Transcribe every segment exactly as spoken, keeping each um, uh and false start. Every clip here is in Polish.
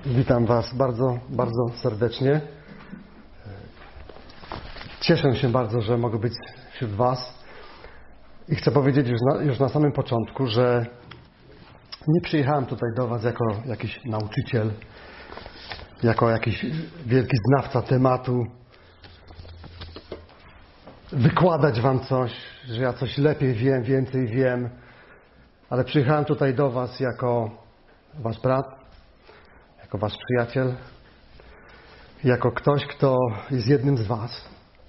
Witam Was bardzo, bardzo serdecznie. Cieszę się bardzo, że mogę być wśród Was i chcę powiedzieć już na, już na samym początku, że nie przyjechałem tutaj do Was jako jakiś nauczyciel, jako jakiś wielki znawca tematu, wykładać Wam coś, że ja coś lepiej wiem, więcej wiem, ale przyjechałem tutaj do Was jako Wasz brat, jako Wasz przyjaciel, jako ktoś, kto jest jednym z Was,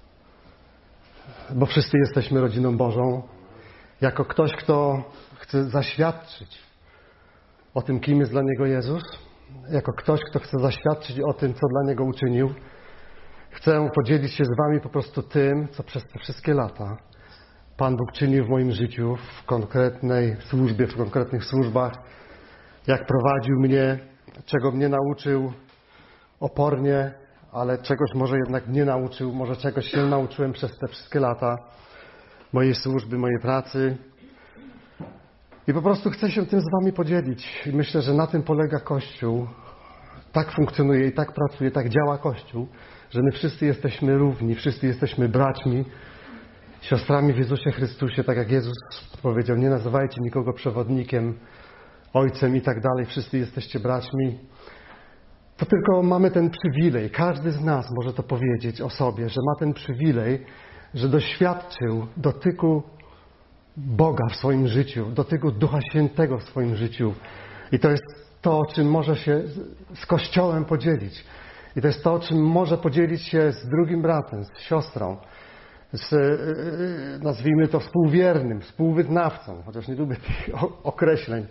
bo wszyscy jesteśmy rodziną Bożą, jako ktoś, kto chce zaświadczyć o tym, kim jest dla Niego Jezus, jako ktoś, kto chce zaświadczyć o tym, co dla Niego uczynił. Chcę podzielić się z Wami po prostu tym, co przez te wszystkie lata Pan Bóg czynił w moim życiu, w konkretnej służbie, w konkretnych służbach, jak prowadził mnie, czego mnie nauczył opornie, ale czegoś może jednak nie nauczył, może czegoś się nauczyłem przez te wszystkie lata mojej służby, mojej pracy. I po prostu chcę się tym z Wami podzielić. I myślę, że na tym polega Kościół. Tak funkcjonuje i tak pracuje, tak działa Kościół, że my wszyscy jesteśmy równi, wszyscy jesteśmy braćmi, siostrami w Jezusie Chrystusie, tak jak Jezus powiedział, nie nazywajcie nikogo przewodnikiem, ojcem i tak dalej, wszyscy jesteście braćmi. To tylko mamy ten przywilej, każdy z nas może to powiedzieć o sobie, że ma ten przywilej, że doświadczył dotyku Boga w swoim życiu, dotyku Ducha Świętego w swoim życiu. I to jest to, czym może się z Kościołem podzielić. I to jest to, czym może podzielić się z drugim bratem, z siostrą, z, nazwijmy to, współwiernym, współwyznawcą, chociaż nie lubię tych określeń,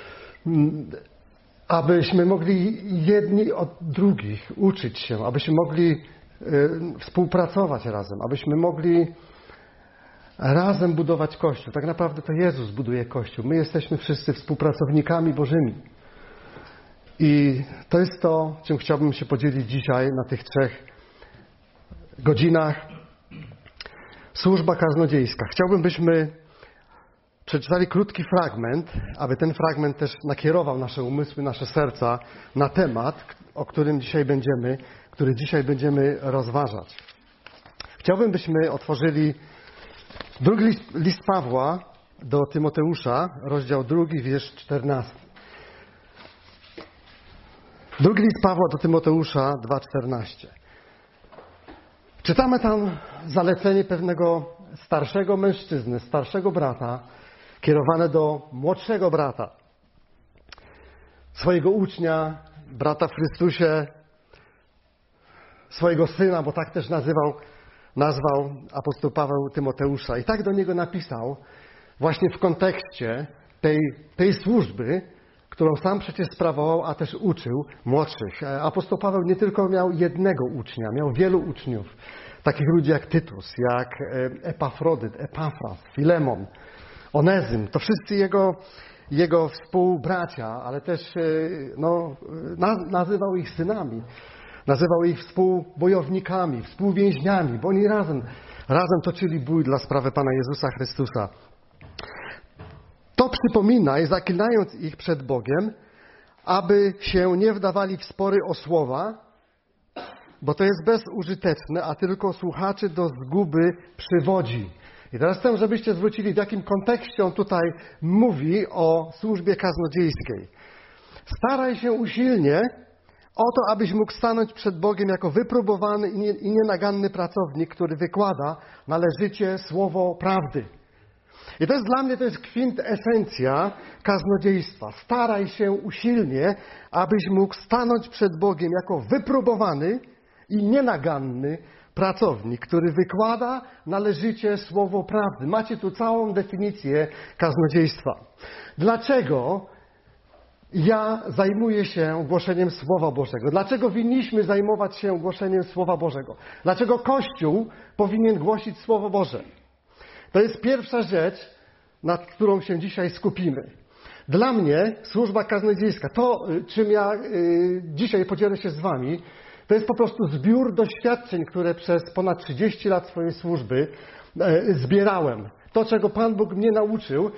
abyśmy mogli jedni od drugich uczyć się, abyśmy mogli współpracować razem, abyśmy mogli razem budować Kościół. Tak naprawdę to Jezus buduje Kościół. My jesteśmy wszyscy współpracownikami Bożymi. I to jest to, czym chciałbym się podzielić dzisiaj na tych trzech godzinach. Służba kaznodziejska. Chciałbym, byśmy przeczytali krótki fragment, aby ten fragment też nakierował nasze umysły, nasze serca na temat, o którym dzisiaj będziemy, który dzisiaj będziemy rozważać. Chciałbym, byśmy otworzyli drugi list, list Pawła do Tymoteusza, rozdział drugi, wiersz czternasty. Drugi list Pawła do Tymoteusza dwa czternaście. Czytamy tam zalecenie pewnego starszego mężczyzny, starszego brata, kierowane do młodszego brata, swojego ucznia, brata w Chrystusie, swojego syna, bo tak też nazywał, nazwał apostoł Paweł Tymoteusza. I tak do niego napisał właśnie w kontekście tej, tej służby, którą sam przecież sprawował, a też uczył młodszych. Apostoł Paweł nie tylko miał jednego ucznia, miał wielu uczniów. Takich ludzi jak Tytus, jak Epafrodyt, Epafras, Filemon, Onezym. To wszyscy jego, jego współbracia, ale też no, nazywał ich synami. Nazywał ich współbojownikami, współwięźniami, bo oni razem, razem toczyli bój dla sprawy Pana Jezusa Chrystusa. To przypominaj, zaklinając ich przed Bogiem, aby się nie wdawali w spory o słowa, bo to jest bezużyteczne, a tylko słuchaczy do zguby przywodzi. I teraz chcę, żebyście zwrócili, w jakim kontekście on tutaj mówi o służbie kaznodziejskiej. Staraj się usilnie o to, abyś mógł stanąć przed Bogiem jako wypróbowany i nienaganny pracownik, który wykłada należycie słowo prawdy. I to jest dla mnie, to jest kwintesencja kaznodziejstwa. Staraj się usilnie, abyś mógł stanąć przed Bogiem jako wypróbowany i nienaganny pracownik, który wykłada należycie słowo prawdy. Macie tu całą definicję kaznodziejstwa. Dlaczego ja zajmuję się głoszeniem Słowa Bożego? Dlaczego winniśmy zajmować się głoszeniem Słowa Bożego? Dlaczego Kościół powinien głosić Słowo Boże? To jest pierwsza rzecz, nad którą się dzisiaj skupimy. Dla mnie służba kaznodziejska, to czym ja dzisiaj podzielę się z Wami, to jest po prostu zbiór doświadczeń, które przez ponad trzydzieści lat swojej służby zbierałem. To, czego Pan Bóg mnie nauczył,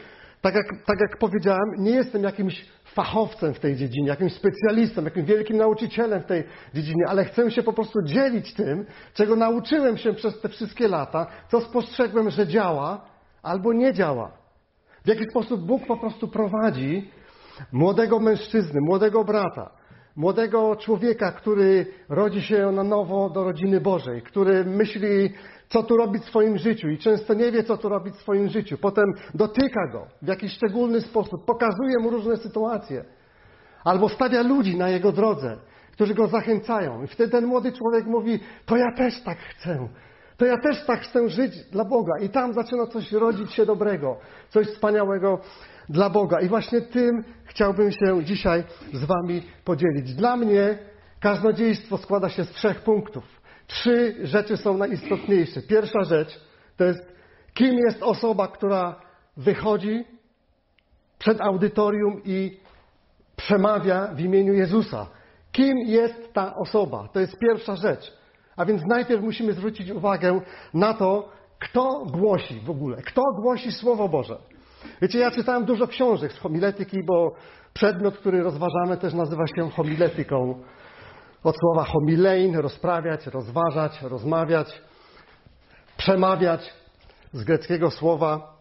Tak jak, tak jak powiedziałem, nie jestem jakimś fachowcem w tej dziedzinie, jakimś specjalistą, jakimś wielkim nauczycielem w tej dziedzinie, ale chcę się po prostu dzielić tym, czego nauczyłem się przez te wszystkie lata, co spostrzegłem, że działa albo nie działa. W jaki sposób Bóg po prostu prowadzi młodego mężczyzny, młodego brata, młodego człowieka, który rodzi się na nowo do rodziny Bożej, który myśli, co tu robić w swoim życiu i często nie wie, co tu robić w swoim życiu. Potem dotyka go w jakiś szczególny sposób, pokazuje mu różne sytuacje. Albo stawia ludzi na jego drodze, którzy go zachęcają. I wtedy ten młody człowiek mówi, to ja też tak chcę. To ja też tak chcę żyć dla Boga. I tam zaczyna coś rodzić się dobrego, coś wspaniałego dla Boga. I właśnie tym chciałbym się dzisiaj z wami podzielić. Dla mnie kaznodziejstwo składa się z trzech punktów. Trzy rzeczy są najistotniejsze. Pierwsza rzecz to jest, kim jest osoba, która wychodzi przed audytorium i przemawia w imieniu Jezusa. Kim jest ta osoba? To jest pierwsza rzecz. A więc najpierw musimy zwrócić uwagę na to, kto głosi w ogóle. Kto głosi Słowo Boże. Wiecie, ja czytałem dużo książek z homiletyki, bo przedmiot, który rozważamy, też nazywa się homiletyką. Od słowa homilein, rozprawiać, rozważać, rozmawiać, przemawiać, z greckiego słowa.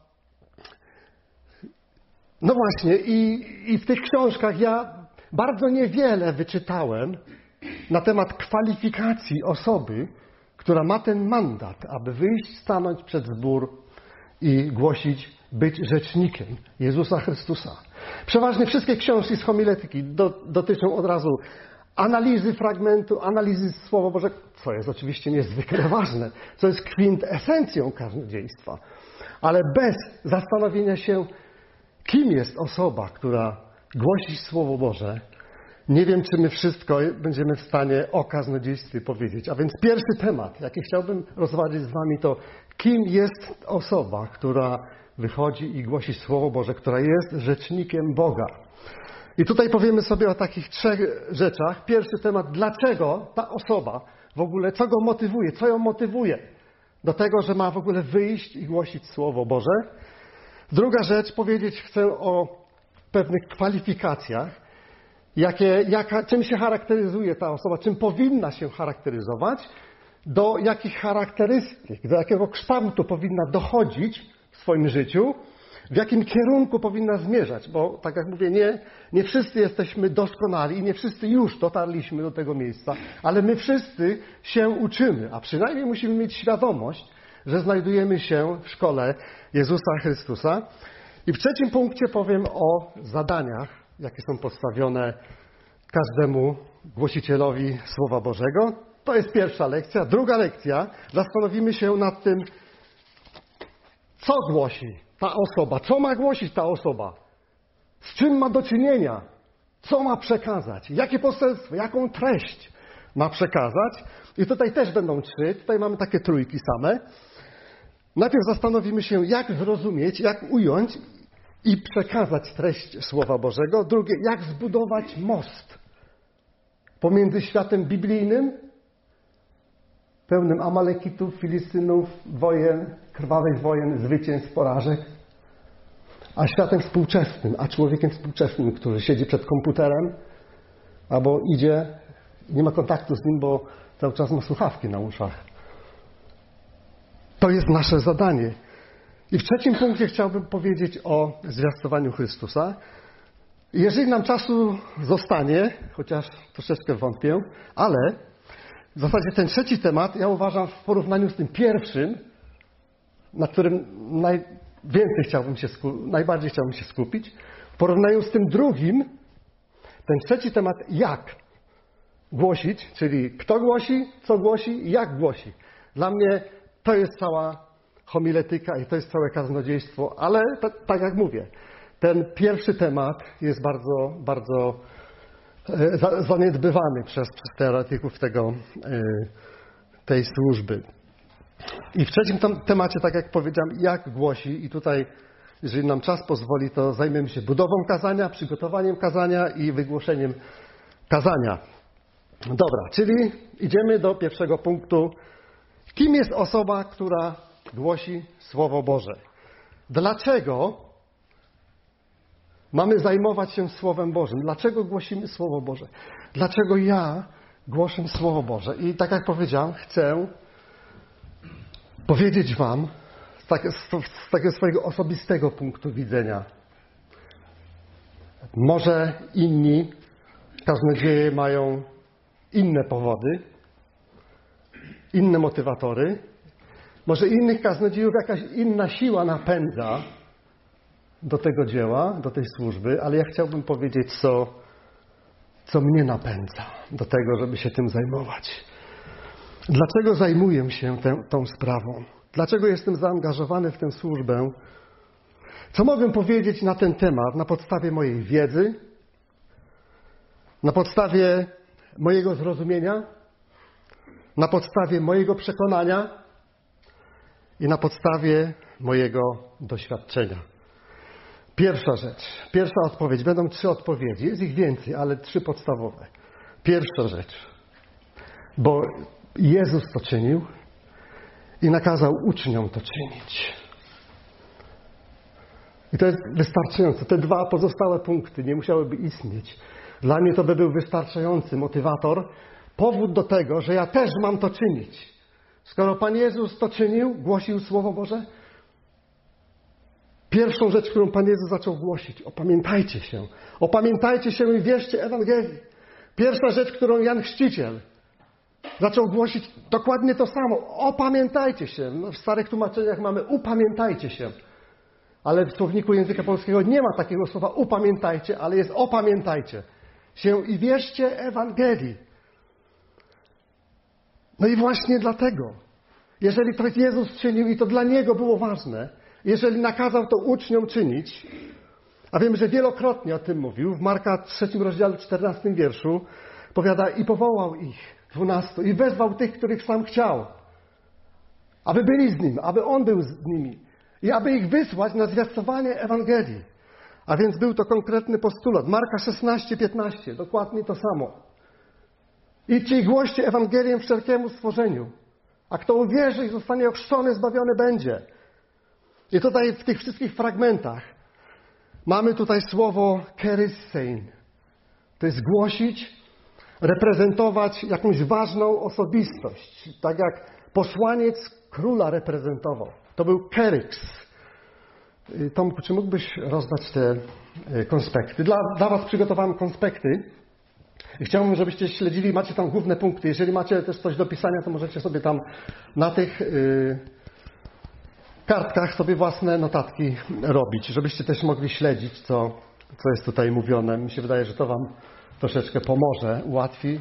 No właśnie, i, i w tych książkach ja bardzo niewiele wyczytałem na temat kwalifikacji osoby, która ma ten mandat, aby wyjść, stanąć przed zbór i głosić, być rzecznikiem Jezusa Chrystusa. Przeważnie wszystkie książki z homiletyki do, dotyczą od razu analizy fragmentu, analizy Słowa Bożego, co jest oczywiście niezwykle ważne, co jest kwintesencją kaznodziejstwa. Ale bez zastanowienia się, kim jest osoba, która głosi Słowo Boże, nie wiem, czy my wszystko będziemy w stanie o kaznodziejstwie powiedzieć. A więc pierwszy temat, jaki chciałbym rozważyć z wami, to kim jest osoba, która wychodzi i głosi Słowo Boże, która jest rzecznikiem Boga. I tutaj powiemy sobie o takich trzech rzeczach. Pierwszy temat, dlaczego ta osoba w ogóle, co go motywuje, co ją motywuje do tego, że ma w ogóle wyjść i głosić Słowo Boże. Druga rzecz, powiedzieć chcę o pewnych kwalifikacjach, jakie, jaka, czym się charakteryzuje ta osoba, czym powinna się charakteryzować, do jakich charakterystyk, do jakiego kształtu powinna dochodzić w swoim życiu, w jakim kierunku powinna zmierzać, bo tak jak mówię, nie, nie wszyscy jesteśmy doskonali i nie wszyscy już dotarliśmy do tego miejsca, ale my wszyscy się uczymy, a przynajmniej musimy mieć świadomość, że znajdujemy się w szkole Jezusa Chrystusa. I w trzecim punkcie powiem o zadaniach, jakie są postawione każdemu głosicielowi Słowa Bożego. To jest pierwsza lekcja. Druga lekcja, zastanowimy się nad tym, co głosi ta osoba, co ma głosić ta osoba, z czym ma do czynienia, co ma przekazać, jakie poselstwo, jaką treść ma przekazać. I tutaj też będą trzy, tutaj mamy takie trójki same. Najpierw zastanowimy się, jak zrozumieć, jak ująć i przekazać treść Słowa Bożego. Drugie, jak zbudować most pomiędzy światem biblijnym, pełnym Amalekitów, Filistynów, wojen, krwawych wojen, zwycięstw, porażek, a światem współczesnym, a człowiekiem współczesnym, który siedzi przed komputerem albo idzie i nie ma kontaktu z nim, bo cały czas ma słuchawki na uszach. To jest nasze zadanie. I w trzecim punkcie chciałbym powiedzieć o zwiastowaniu Chrystusa. Jeżeli nam czasu zostanie, chociaż troszeczkę wątpię, ale w zasadzie ten trzeci temat, ja uważam w porównaniu z tym pierwszym, na którym najwięcej chciałbym się skupić, najbardziej chciałbym się skupić, w porównaniu z tym drugim, ten trzeci temat, jak głosić, czyli kto głosi, co głosi i jak głosi. Dla mnie to jest cała homiletyka i to jest całe kaznodziejstwo, ale t- tak jak mówię, ten pierwszy temat jest bardzo, bardzo e, za, zaniedbywany przez, przez teoretyków tego, e, tej służby. I w trzecim tam, temacie, tak jak powiedziałem, jak głosi, i tutaj, jeżeli nam czas pozwoli, to zajmiemy się budową kazania, przygotowaniem kazania i wygłoszeniem kazania. Dobra, czyli idziemy do pierwszego punktu. Kim jest osoba, która głosi Słowo Boże? Dlaczego Mamy zajmować się Słowem Bożym. Dlaczego głosimy Słowo Boże? Dlaczego ja głoszę Słowo Boże? I tak jak powiedziałem, chcę powiedzieć wam z, tak, z takiego swojego osobistego punktu widzenia. Może inni kaznodzieje mają inne powody, inne motywatory. Może innych kaznodziejów jakaś inna siła napędza do tego dzieła, do tej służby, ale ja chciałbym powiedzieć, co, co mnie napędza do tego, żeby się tym zajmować. Dlaczego zajmuję się tę, tą sprawą? Dlaczego jestem zaangażowany w tę służbę? Co mogę powiedzieć na ten temat na podstawie mojej wiedzy, na podstawie mojego zrozumienia, na podstawie mojego przekonania i na podstawie mojego doświadczenia. Pierwsza rzecz, pierwsza odpowiedź. Będą trzy odpowiedzi, jest ich więcej, ale trzy podstawowe. Pierwsza rzecz, bo Jezus to czynił i nakazał uczniom to czynić. I to jest wystarczające. Te dwa pozostałe punkty nie musiałyby istnieć. Dla mnie to by był wystarczający motywator, powód do tego, że ja też mam to czynić. Skoro Pan Jezus to czynił, głosił Słowo Boże, pierwszą rzecz, którą Pan Jezus zaczął głosić, opamiętajcie się. Opamiętajcie się i wierzcie Ewangelii. Pierwsza rzecz, którą Jan Chrzciciel zaczął głosić, dokładnie to samo. Opamiętajcie się. No, w starych tłumaczeniach mamy upamiętajcie się. Ale w słowniku języka polskiego nie ma takiego słowa upamiętajcie, ale jest opamiętajcie się i wierzcie Ewangelii. No i właśnie dlatego, jeżeli to Jezus czynił i to dla Niego było ważne, jeżeli nakazał to uczniom czynić, a wiemy, że wielokrotnie o tym mówił, w Marka trzecim rozdziale czternastym wierszu powiada i powołał ich, dwunastu, i wezwał tych, których sam chciał, aby byli z Nim, aby On był z nimi i aby ich wysłać na zwiastowanie Ewangelii. A więc był to konkretny postulat. Marka szesnaście piętnaście, dokładnie to samo. Idźcie i głoście Ewangelię wszelkiemu stworzeniu. A kto uwierzy i zostanie ochrzczony, zbawiony będzie. I tutaj w tych wszystkich fragmentach mamy tutaj słowo kerysein. To jest głosić, reprezentować jakąś ważną osobistość. Tak jak posłaniec króla reprezentował. To był keryks. Tomku, czy mógłbyś rozdać te konspekty? Dla, dla was przygotowałem konspekty. I chciałbym, żebyście śledzili, macie tam główne punkty. Jeżeli macie też coś do pisania, to możecie sobie tam na tych yy, kartkach sobie własne notatki robić, żebyście też mogli śledzić, co, co jest tutaj mówione. Mi się wydaje, że to wam troszeczkę pomoże, ułatwi,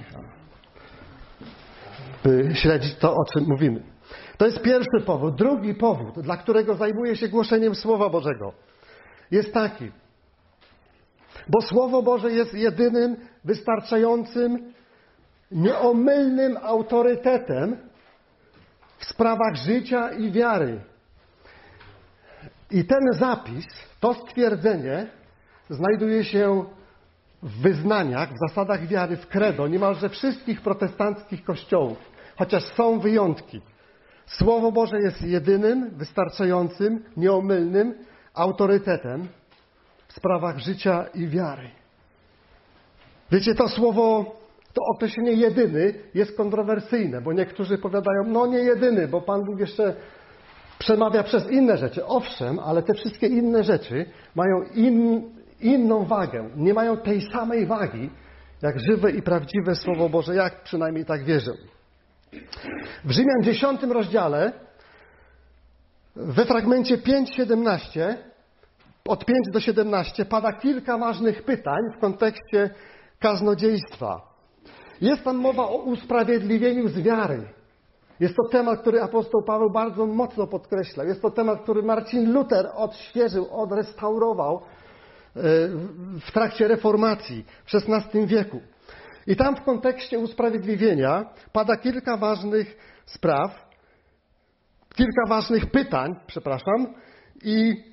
by śledzić to, o czym mówimy. To jest pierwszy powód. Drugi powód, dla którego zajmuję się głoszeniem Słowa Bożego, jest taki. Bo Słowo Boże jest jedynym, wystarczającym, nieomylnym autorytetem w sprawach życia i wiary. I ten zapis, to stwierdzenie znajduje się w wyznaniach, w zasadach wiary, w credo niemalże wszystkich protestanckich kościołów, chociaż są wyjątki. Słowo Boże jest jedynym, wystarczającym, nieomylnym autorytetem w sprawach życia i wiary. Wiecie, to słowo, to określenie jedyny jest kontrowersyjne, bo niektórzy powiadają, no nie jedyny, bo Pan Bóg jeszcze przemawia przez inne rzeczy. Owszem, ale te wszystkie inne rzeczy mają in, inną wagę. Nie mają tej samej wagi, jak żywe i prawdziwe Słowo Boże, jak przynajmniej tak wierzę. W Rzymian dziesiątym rozdziale, we fragmencie pięć siedemnaście, od pięć do siedemnaście, pada kilka ważnych pytań w kontekście kaznodziejstwa. Jest tam mowa o usprawiedliwieniu z wiary. Jest to temat, który apostoł Paweł bardzo mocno podkreślał. Jest to temat, który Marcin Luter odświeżył, odrestaurował w trakcie reformacji w szesnastym wieku. I tam w kontekście usprawiedliwienia pada kilka ważnych spraw, kilka ważnych pytań, przepraszam, i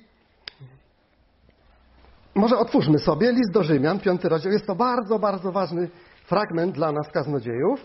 może otwórzmy sobie list do Rzymian, piąty rozdział. Jest to bardzo, bardzo ważny fragment dla nas, kaznodziejów.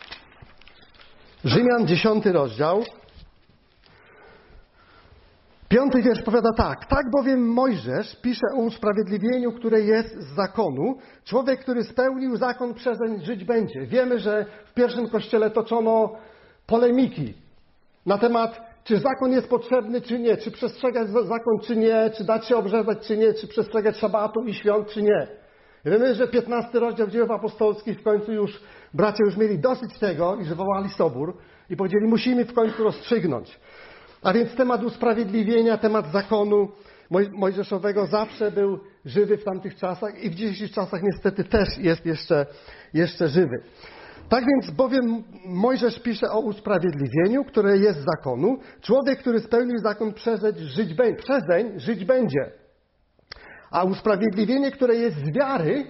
Rzymian, dziesiąty rozdział. Piąty wiersz powiada tak. Tak bowiem Mojżesz pisze o usprawiedliwieniu, które jest z zakonu. Człowiek, który spełnił zakon, przezeń żyć będzie. Wiemy, że w pierwszym kościele toczono polemiki na temat, czy zakon jest potrzebny, czy nie, czy przestrzegać zakon, czy nie, czy dać się obrzezać, czy nie, czy przestrzegać szabatu i świąt, czy nie. Wiemy, że piętnasty rozdział Dziejów Apostolskich w końcu już, bracia już mieli dosyć tego i zwołali sobór i powiedzieli, musimy w końcu rozstrzygnąć. A więc temat usprawiedliwienia, temat zakonu mojżeszowego zawsze był żywy w tamtych czasach i w dzisiejszych czasach niestety też jest jeszcze, jeszcze żywy. Tak więc bowiem Mojżesz pisze o usprawiedliwieniu, które jest z zakonu. Człowiek, który spełnił zakon, przezeń żyć, be- przezeń żyć będzie. A usprawiedliwienie, które jest z wiary,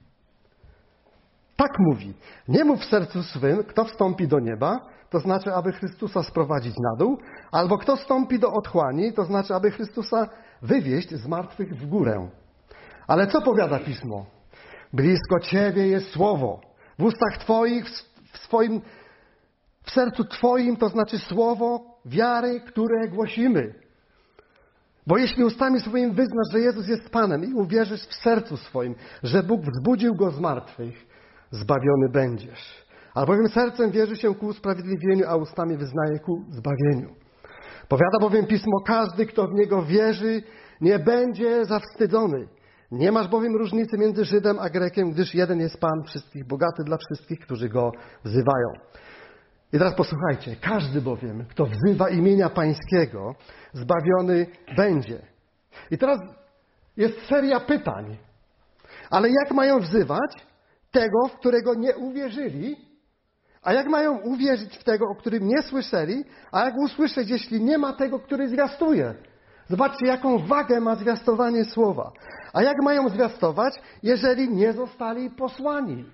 tak mówi. Nie mów w sercu swym, kto wstąpi do nieba, to znaczy, aby Chrystusa sprowadzić na dół, albo kto wstąpi do otchłani, to znaczy, aby Chrystusa wywieźć z martwych w górę. Ale co powiada Pismo? Blisko Ciebie jest Słowo. W ustach Twoich, w swoim, w sercu Twoim, to znaczy Słowo wiary, które głosimy. Bo jeśli ustami swoim wyznasz, że Jezus jest Panem i uwierzysz w sercu swoim, że Bóg wzbudził Go z martwych, zbawiony będziesz. Albowiem sercem wierzy się ku usprawiedliwieniu, a ustami wyznaje ku zbawieniu. Powiada bowiem Pismo, każdy, kto w Niego wierzy, nie będzie zawstydzony. Nie masz bowiem różnicy między Żydem a Grekiem, gdyż jeden jest Pan wszystkich, bogaty dla wszystkich, którzy Go wzywają. I teraz posłuchajcie. Każdy bowiem, kto wzywa imienia Pańskiego, zbawiony będzie. I teraz jest seria pytań. Ale jak mają wzywać tego, w którego nie uwierzyli? A jak mają uwierzyć w tego, o którym nie słyszeli? A jak usłyszeć, jeśli nie ma tego, który zwiastuje? Zobaczcie, jaką wagę ma zwiastowanie słowa. A jak mają zwiastować, jeżeli nie zostali posłani?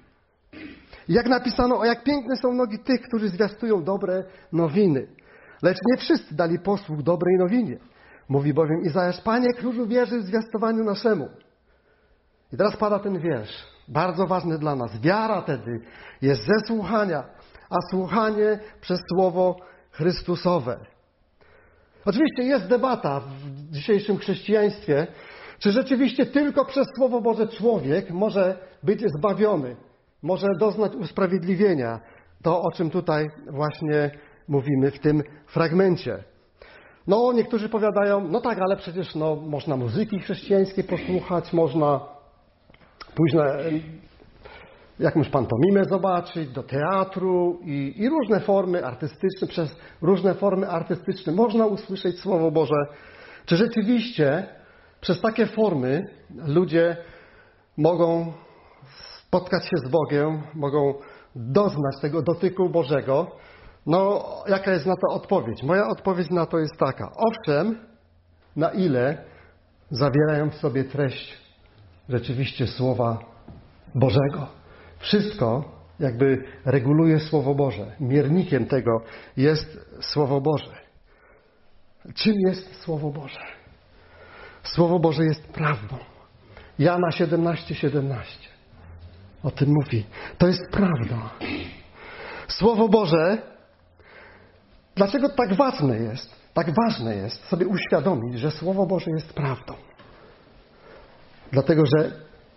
Jak napisano, o jak piękne są nogi tych, którzy zwiastują dobre nowiny. Lecz nie wszyscy dali posłuch dobrej nowinie. Mówi bowiem Izajasz, Panie Królu, wierzy w zwiastowaniu naszemu. I teraz pada ten wiersz, bardzo ważny dla nas. Wiara tedy jest ze słuchania, a słuchanie przez Słowo Chrystusowe. Oczywiście jest debata w dzisiejszym chrześcijaństwie, czy rzeczywiście tylko przez Słowo Boże człowiek może być zbawiony, może doznać usprawiedliwienia. To, o czym tutaj właśnie mówimy w tym fragmencie. No, niektórzy powiadają, no tak, ale przecież no, można muzyki chrześcijańskiej posłuchać, można pójść na jakąś pantomimę zobaczyć, do teatru i, i różne formy artystyczne, przez różne formy artystyczne można usłyszeć Słowo Boże. Czy rzeczywiście przez takie formy ludzie mogą spotkać się z Bogiem, mogą doznać tego dotyku Bożego? No, jaka jest na to odpowiedź? Moja odpowiedź na to jest taka. Owszem, na ile zawierają w sobie treść rzeczywiście Słowa Bożego. Wszystko jakby reguluje Słowo Boże. Miernikiem tego jest Słowo Boże. Czym jest Słowo Boże? Słowo Boże jest prawdą. Jana siedemnaście siedemnaście o tym mówi. To jest prawda. Słowo Boże, dlaczego tak ważne jest, tak ważne jest sobie uświadomić, że Słowo Boże jest prawdą? Dlatego, że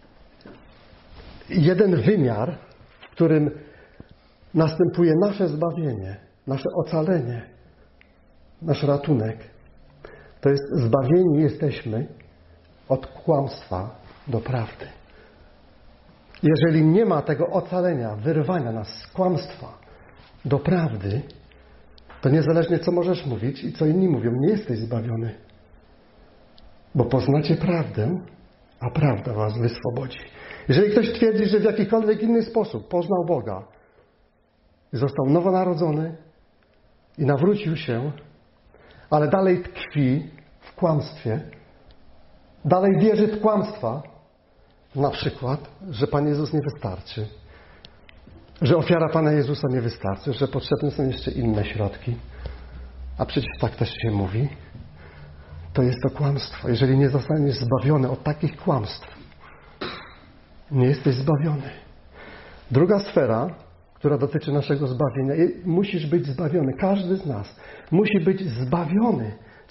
jeden wymiar, w którym następuje nasze zbawienie, nasze ocalenie, nasz ratunek, to jest zbawieni jesteśmy od kłamstwa do prawdy. Jeżeli nie ma tego ocalenia, wyrwania nas z kłamstwa do prawdy, to niezależnie co możesz mówić i co inni mówią, nie jesteś zbawiony. Bo poznacie prawdę, a prawda was wyswobodzi. Jeżeli ktoś twierdzi, że w jakikolwiek inny sposób poznał Boga i został nowonarodzony i nawrócił się, ale dalej tkwi w kłamstwie, dalej wierzy w kłamstwa, na przykład, że Pan Jezus nie wystarczy, że ofiara Pana Jezusa nie wystarczy, że potrzebne są jeszcze inne środki, a przecież tak też się mówi, to jest to kłamstwo. Jeżeli nie zostaniesz zbawiony od takich kłamstw, nie jesteś zbawiony. Druga sfera, która dotyczy naszego zbawienia, musisz być zbawiony. Każdy z nas musi być zbawiony, czyli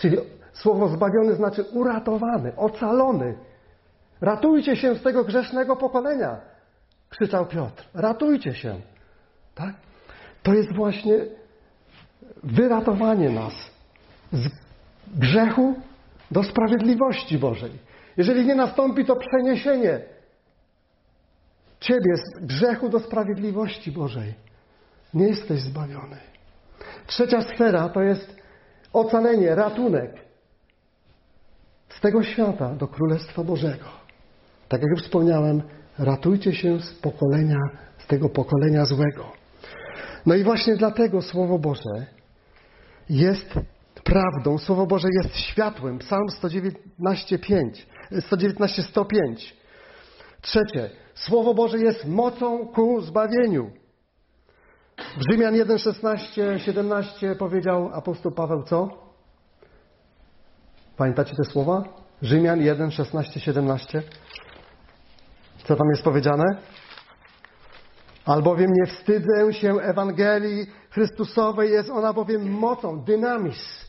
Słowo zbawiony znaczy uratowany, ocalony. Ratujcie się z tego grzesznego pokolenia, krzyczał Piotr. Ratujcie się. Tak? To jest właśnie wyratowanie nas z grzechu do sprawiedliwości Bożej. Jeżeli nie nastąpi to przeniesienie Ciebie z grzechu do sprawiedliwości Bożej, nie jesteś zbawiony. Trzecia sfera to jest ocalenie, ratunek z tego świata do Królestwa Bożego. Tak jak już wspomniałem, ratujcie się z pokolenia, z tego pokolenia złego. No i właśnie dlatego Słowo Boże jest prawdą. Słowo Boże jest światłem. Psalm sto dziewiętnaście, pięć, sto dziewiętnaście, sto pięć. Trzecie. Słowo Boże jest mocą ku zbawieniu. W Rzymian jeden, szesnaście, siedemnaście powiedział apostoł Paweł co? Pamiętacie te słowa? Rzymian jeden, szesnaście, siedemnaście. Co tam jest powiedziane? Albowiem nie wstydzę się Ewangelii Chrystusowej, jest ona bowiem mocą, dynamis.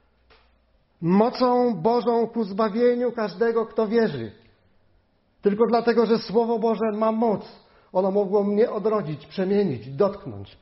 Mocą Bożą ku zbawieniu każdego, kto wierzy. Tylko dlatego, że Słowo Boże ma moc. Ono mogło mnie odrodzić, przemienić, dotknąć.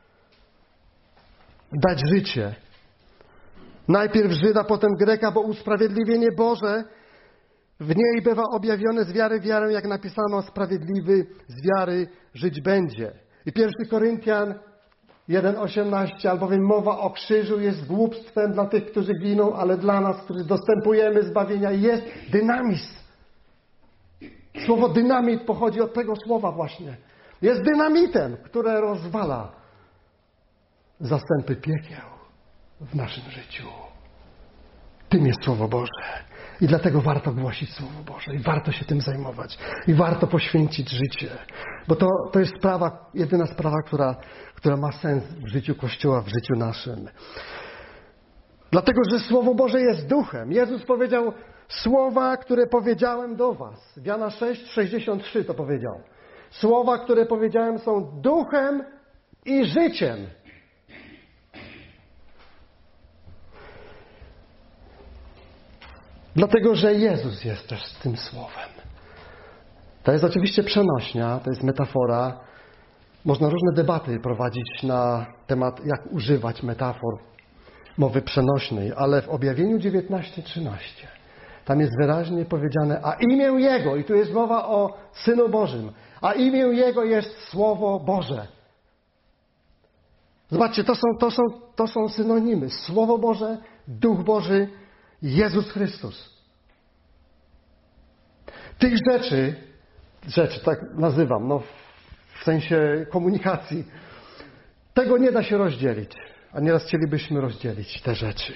Dać życie. Najpierw Żyda, potem Greka, bo usprawiedliwienie Boże w niej bywa objawione z wiary w wiarę, jak napisano, sprawiedliwy z wiary żyć będzie. I pierwszy Koryntian jeden, osiemnaście, albowiem mowa o krzyżu jest głupstwem dla tych, którzy giną, ale dla nas, którzy dostępujemy zbawienia, jest dynamizm. Słowo dynamit pochodzi od tego słowa właśnie. Jest dynamitem, które rozwala zastępy piekieł w naszym życiu. Tym jest Słowo Boże. I dlatego warto głosić Słowo Boże. I warto się tym zajmować. I warto poświęcić życie. Bo to, to jest sprawa, jedyna sprawa, która, która ma sens w życiu Kościoła, w życiu naszym. Dlatego, że Słowo Boże jest duchem. Jezus powiedział, słowa, które powiedziałem do was. Jana sześć, sześćdziesiąt trzy to powiedział. Słowa, które powiedziałem, są duchem i życiem. Dlatego, że Jezus jest też tym słowem. To jest oczywiście przenośnia, to jest metafora. Można różne debaty prowadzić na temat, jak używać metafor mowy przenośnej, ale w Objawieniu dziewiętnaście, trzynaście tam jest wyraźnie powiedziane, a imię Jego, i tu jest mowa o Synu Bożym, a imię Jego jest Słowo Boże. Zobaczcie, to są, to są, to są synonimy. Słowo Boże, Duch Boży, Jezus Chrystus. Tych rzeczy, rzeczy, tak nazywam, no w sensie komunikacji, tego nie da się rozdzielić. A nieraz chcielibyśmy rozdzielić te rzeczy.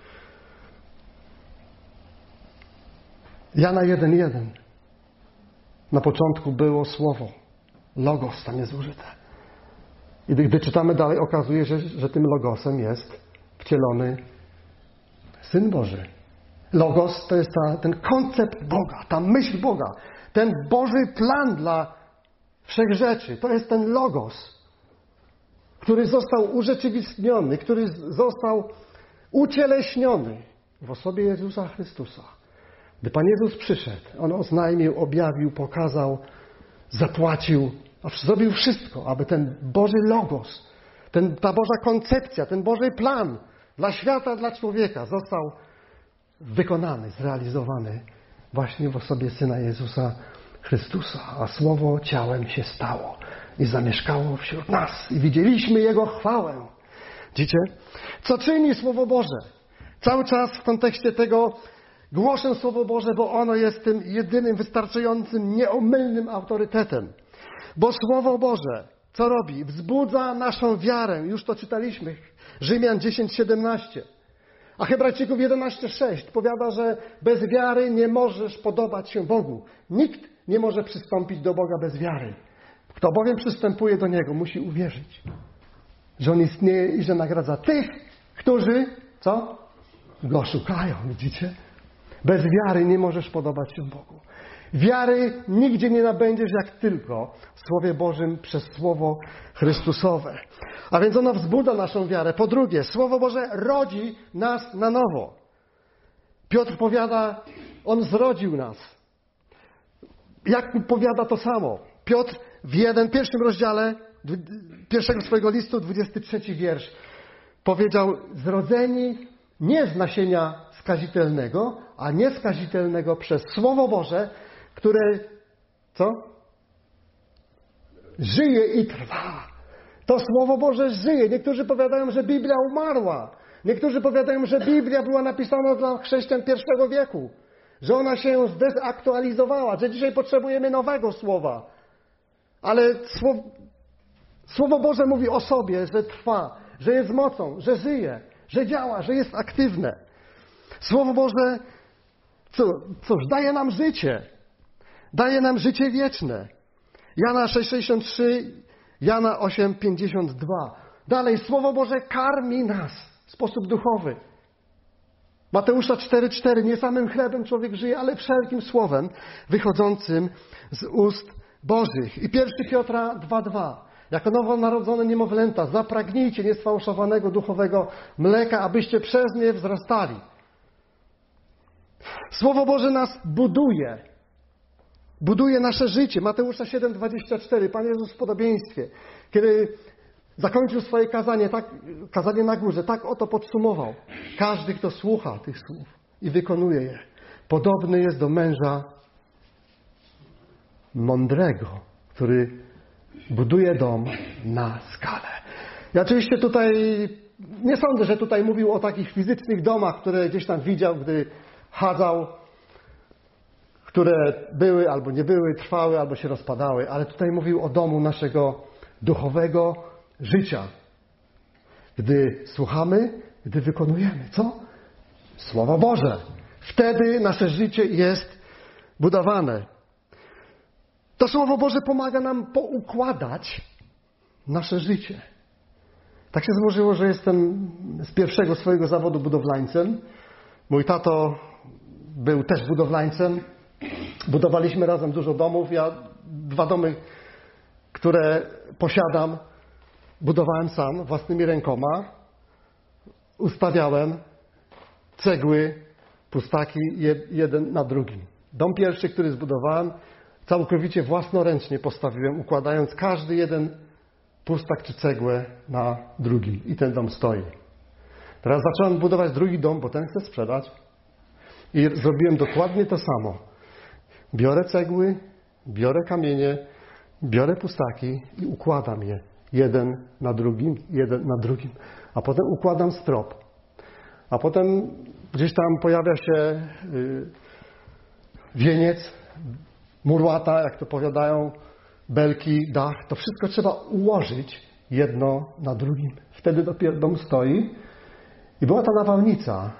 Jana jeden, jeden. Na początku było Słowo. Logos tam jest użyte. I gdy czytamy dalej, okazuje się, że, że tym Logosem jest wcielony Syn Boży. Logos to jest ta, ten koncept Boga, ta myśl Boga, ten Boży plan dla wszechrzeczy. To jest ten Logos, który został urzeczywistniony, który został ucieleśniony w osobie Jezusa Chrystusa. Gdy Pan Jezus przyszedł, On oznajmił, objawił, pokazał, zapłacił, a zrobił wszystko, aby ten Boży Logos, ten, ta Boża koncepcja, ten Boży plan dla świata, dla człowieka został wykonany, zrealizowany właśnie w osobie Syna Jezusa Chrystusa. A Słowo ciałem się stało i zamieszkało wśród nas. I widzieliśmy Jego chwałę. Widzicie? Co czyni Słowo Boże? Cały czas w kontekście tego głoszę Słowo Boże, bo ono jest tym jedynym, wystarczającym, nieomylnym autorytetem. Bo Słowo Boże, co robi? Wzbudza naszą wiarę. Już to czytaliśmy. Rzymian dziesięć, siedemnaście. A Hebrajczyków jedenaście, sześć powiada, że bez wiary nie możesz podobać się Bogu. Nikt nie może przystąpić do Boga bez wiary. Kto bowiem przystępuje do Niego, musi uwierzyć, że On istnieje i że nagradza tych, którzy, co? Go szukają, widzicie? Bez wiary nie możesz podobać się Bogu. Wiary nigdzie nie nabędziesz, jak tylko w Słowie Bożym przez Słowo Chrystusowe. A więc ono wzbudza naszą wiarę. Po drugie, Słowo Boże rodzi nas na nowo. Piotr powiada, on zrodził nas. Jak powiada to samo? Piotr w jeden, pierwszym rozdziale pierwszego swojego listu, dwudziesty trzeci wiersz, powiedział, zrodzeni nie z nasienia skazitelnego, a nieskazitelnego przez Słowo Boże, które, co? Żyje i trwa. To Słowo Boże żyje. Niektórzy powiadają, że Biblia umarła. Niektórzy powiadają, że Biblia była napisana dla chrześcijan pierwszego wieku. Że ona się zdezaktualizowała, że dzisiaj potrzebujemy nowego słowa. Ale Słowo, Słowo Boże mówi o sobie, że trwa, że jest mocą, że żyje, że działa, że jest aktywne. Słowo Boże, co, cóż, daje nam życie. Daje nam życie wieczne. Jana sześć sześćdziesiąt trzy, Jana osiem pięćdziesiąt dwa. Dalej, Słowo Boże karmi nas w sposób duchowy. Mateusza cztery cztery. Nie samym chlebem człowiek żyje, ale wszelkim słowem wychodzącym z ust Bożych. I pierwszy Piotra dwa dwa. Jako nowonarodzone niemowlęta zapragnijcie niesfałszowanego duchowego mleka, abyście przez nie wzrastali. Słowo Boże nas buduje. Buduje nasze życie. Mateusza siedem dwadzieścia cztery. Pan Jezus w podobieństwie, kiedy zakończył swoje kazanie, tak, kazanie na górze, tak oto podsumował. Każdy, kto słucha tych słów i wykonuje je, podobny jest do męża mądrego, który buduje dom na skalę. I oczywiście tutaj nie sądzę, że tutaj mówił o takich fizycznych domach, które gdzieś tam widział, gdy chadzał, które były albo nie były, trwały albo się rozpadały, ale tutaj mówił o domu naszego duchowego życia. Gdy słuchamy, gdy wykonujemy. Co? Słowo Boże. Wtedy nasze życie jest budowane. To Słowo Boże pomaga nam poukładać nasze życie. Tak się złożyło, że jestem z pierwszego swojego zawodu budowlańcem. Mój tato był też budowlańcem. Budowaliśmy razem dużo domów. Ja dwa domy, które posiadam, budowałem sam własnymi rękoma. Ustawiałem cegły, pustaki jeden na drugim. Dom pierwszy, który zbudowałem, całkowicie własnoręcznie postawiłem, układając każdy jeden pustak czy cegłę na drugim. I ten dom stoi. Teraz zacząłem budować drugi dom, bo ten chcę sprzedać. I zrobiłem dokładnie to samo. Biorę cegły, biorę kamienie, biorę pustaki i układam je. Jeden na drugim, jeden na drugim. A potem układam strop. A potem gdzieś tam pojawia się yy, wieniec, murłata, jak to powiadają, belki, dach. To wszystko trzeba ułożyć jedno na drugim. Wtedy dopiero dom stoi. I była ta nawałnica